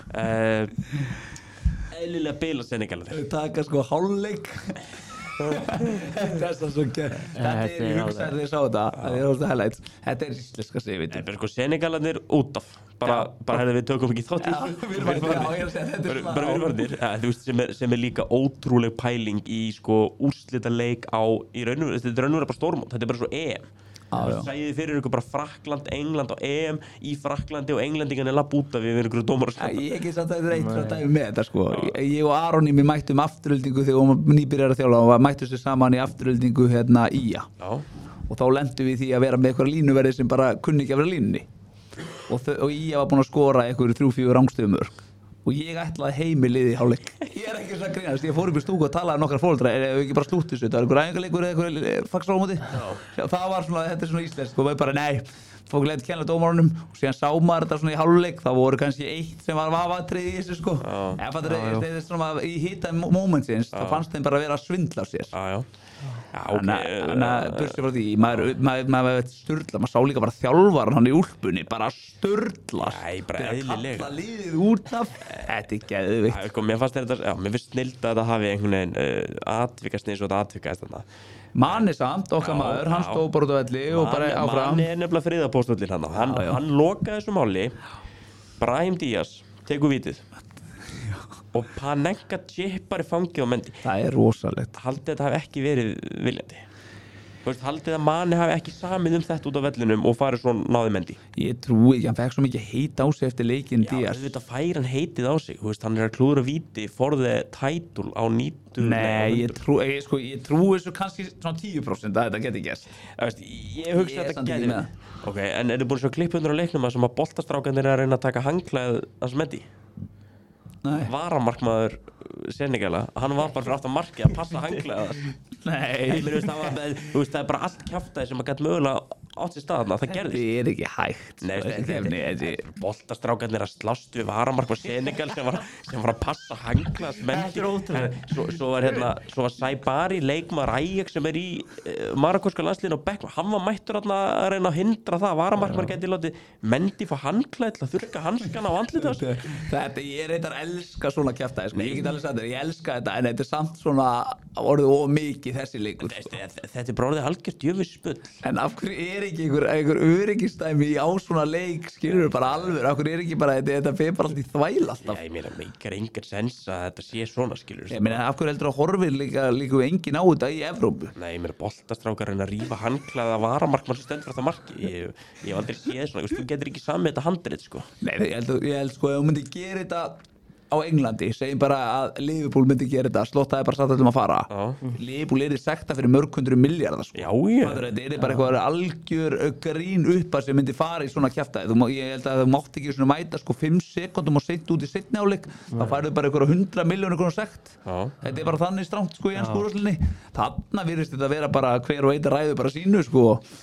Eðlilega bila Senegalar.
Taka sko hálfleik. Þetta er svo ekki. Þetta er hugsaður þegar ég sá þetta. Það er óslega highlights. Þetta er íslenska sig, veit ég.
Sko Senegalarnir út af. Bara hefði við tökum ekki þátt í.
Já, við erum
bara varnir. Þú veist, sem er líka ótrúleg pæling í sko úrslitaleik á, í raunum, þetta er raunum bara stórmót. Þetta er bara svo EM. Það sæði fyrir ykkur bara Frakkland, England og EM í Frakklandi og englendingan er lapp út af við ykkur dómar að skjóta.
Ég ekki satt að þetta er eitt frá dæmi með þetta sko. Ég og Aron í mig mættum afturöldingu þegar við nýbyrjar að þjálfa og mættum sér saman í afturöldingu hérna ÍA. Og þá lendum við því að vera með eitthvað línuverði sem bara kunni ekki að vera línunni. Og ÍA var búin að skora eitthvað 3-4 rangstöðumörk. Og ég ætlaði heimiliði í hálfleik. Ég er ekki svo að grínast, ég fór upp í stúku og talaði nokkar foreldra, ef ekki bara slútt þessu, það var einhver æfingarleikur eða eitthvað fagsrámóti. Það var svona, þetta er svona íslenskt og við bara nei, fók leitt kenna dómarunum og síðan sá maður þetta svona í hálfleik þá voru kannski eitt sem var vafatrið í þessu sko en það er svona í hita momentsins þá fannst þeim bara að vera að svindla á sér þannig að bursi frá því maður veit sturla, maður sá líka bara þjálfar hann í úlpunni, bara sturla
bara eðlilega
kalla liðið út af þetta geðvikt
mér finnst snild að þetta hafi einhvern veginn atvikast eins og þetta atvikaðist þarna
Mani samt, okkar maður, hann stóð bara út á velli og bara áfram
Mani nefnilega friðapóstullin hann lokaði þessu máli Brahim Díaz tekur vítið og Panenka chippar í fangið á Mendy
það er rosalegt
haldið þetta hafi ekki verið viljandi haldið að Mani hafi ekki samið þetta út á vellinum og farið svo náði Mendy
ég trúi ekki, hann fekk svo mikið heit á sig eftir leikinn Díaz
þetta fær hann heitið á sig hann er að klúðra víti for the title á 90
nei, ég trúi þessu kannski svona 10% að þetta geti gæst
ég hugsa að þetta geti ok, en er þið búin svo klippundur á leiknum að sem að boltastrákanir er að reyna að taka hangklæð hans Mendy varamarkmaður Senegala, hann var bara fyrir aftan markið að passa hangklæða það er bara allt kjaftaði sem að geta mögulega átt sér staðna, það gerðist
þetta er ekki hægt
boltastrákarnir að slást við varamarkmaður Senegal sem var að passa hangklæða svo var Saibari leikmaður Ajax sem er í marokkóska landsliðinu og Beckman, hann var mættur að reyna að hindra það að varamarkmaður geti látið Mendy fá hangklæð til að þurrka hanskana á andlitið
þetta ég reyndar elska svona kjaftaði sko. ég get alveg sagt þér, ég elska þetta en þetta er samt svona orðið of mikið þessi leikur
þetta er bara orðið algjört djöfisbull
en af hverju er ekki einhver öryggistæmi á svona leik skilur bara alveg, af hverju er ekki bara þetta fyrir bara allt í þvæl alltaf
ég meina, meikar engar sens að þetta sé svona skilur
ég meina, af hverju heldur að horfir líka engin á þetta í Evrópu
nei, ég meina, boltastrákar reyna að rífa handklæða varamarkmann sem stendur frá það marki ég hef aldrei séð svona, þú getur ekki samið þetta handrið sko
nei, ég held sko, ef þú myndir gera þetta á Englandi, segjum bara að Liverpool myndi gera þetta, slottaði bara satt að fara Liverpool er í sekta fyrir mörg 100 milljarðar sko. þetta er bara eitthvað algjör grín uppa sem myndi fara í svona kjaftaði ég held að þú mátt ekki svona mæta sko 5 sekundum og seint út í seinni hálfleik þá færðu bara eitthvað 100 milljónir króna sekt þetta er bara þannig strangt sko í ensku úrvalsdeildinni þarna virðist þetta vera bara hver og einn ræður bara sínu sko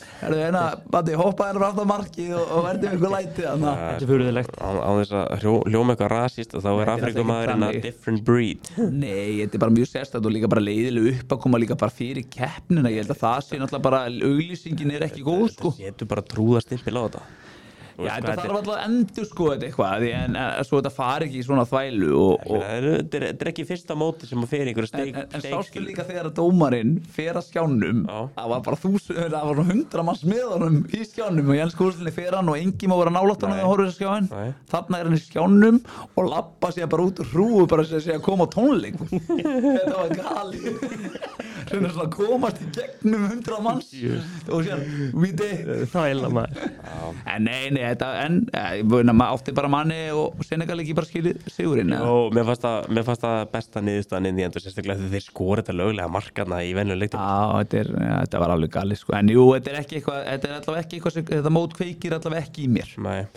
hoppaði frá aftan markið og verði eitthvað lætið
þetta er furðulegt
á þess að hljóma eitthvað rasist og þá er Afrikumæðurinn að different breed
nei, þetta er bara mjög sérstætt og líka bara leiðileg upp að koma líka bara fyrir keppnina ég held að það sé náttúrulega bara auglýsingin er ekki góð sko
þetta setur bara trúðastimpil á þetta
já, þetta þarf alltaf að endur sko þetta eitthvað en svo þetta fari ekki í svona þvælu
þetta er ekki fyrsta móti sem að fer ykkur steik
en sástu líka þegar að dómarinn fer að skjánum það var bara 100 manns með honum í skjánum og Jens Kúrslunni fer hann og enginn má vera nálægt hann að horfa þess að skjáin þarna er hann í skjánum og lappa sér bara út úr hrúu bara að koma á tónleik þetta var gali svona að komast í gegnum 100 manns og sér
þvæla maður
en nei maður átti bara Manni og Senegal ekki bara skilið sigurinn
mér fannst það besta niðurstaðan inn í endur sérstaklega þegar þeir skora þetta löglega markarna í venjuleiktum
þetta var alveg gali sko. en jú, þetta er allavega ekki eitthvað sem þetta mót kveikir allavega ekki í mér
nei,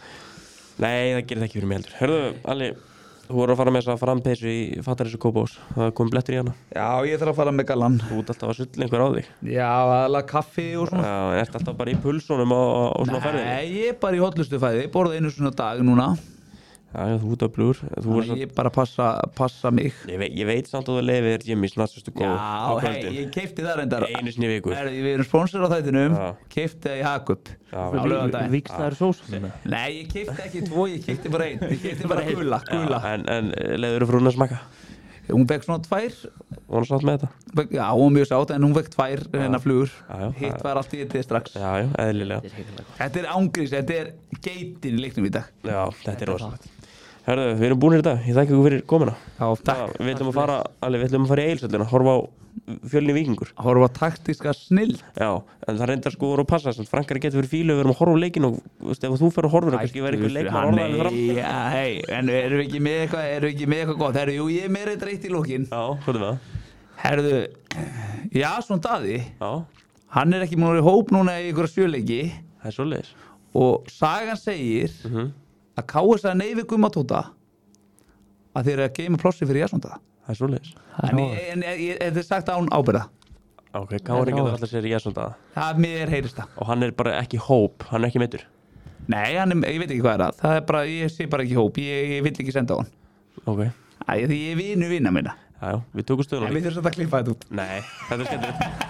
það gerir það ekki fyrir mig heldur hörðu, Alli, þú voru að fara með þess að frampeysu í Fattarísu Kópavós það kom blettur í hana
já, ég þarf að fara með gallan
þú ert alltaf að sulla einhver á þig
já, aðalega kaffi og svona
en ert alltaf bara í pulsunum og svona ferðinni
nei, ég er bara í hotlustu fæði, ég borða einu svona dag núna
já, þú ert að blúr
ég bara passa mig
ég veit samt að þú lefir Jimmy's Natsustu Go
já, hei, ég keipti það reyndar
einu sinni í viku
við erum sponsor á þættinum keipti það í Hakup
vikstaður sós
nei, ég keipti ekki 2, ég keipti bara 1 ég keipti bara gula
en leiður frúin að smakka
hún fekk svona 2
hún sátt með þetta
já, hún var mjög sátt en hún fekk 2 hennar flugur hitt var allt í þetta strax
já, eðlilega
þetta er ángrís, þetta er geitin í leiknum í dag
já, þetta er rosalegt herðu, við erum búinir í dag, ég þakka ykkur fyrir komuna
já, takk
við ætlum að fara í Egilshöllina horfa á Fjölni Víkingur
horfa taktíska snill
já, en það reyndar sko að passa Frankari getur verið fílu, við erum að horfa á leikinn og ef þú fer að horfa kannski verður einhver leikmann að horfa fram
en erum við ekki með eitthvað gott herðu, ég er með þetta reitt í lókin
já, hvað er það?
herðu, já, svona Daði hann er ekki múin að vera í hóp núna í ykkur sjöleiki
það er svoleiðis
og sagan segir að KS að neyfi Gumma Tóta að þeir eru að geima plássi fyrir Jasonda
það er svoleiðis
en þetta er sagt án ábyrða
ok, Kári getur alltaf sér í Jasonda
það mér heyrist það
og hann er bara ekki hóp, hann er ekki meiddur
Nei, ég veit ekki hvað það bara, ég sé bara ekki hóp, ég vill ekki senda á hann
Ok.
Því ég vinu vina minna
Já, við tökum stöðuna
En við þurfum að klippa þetta út
Nei, þetta skemmtilegt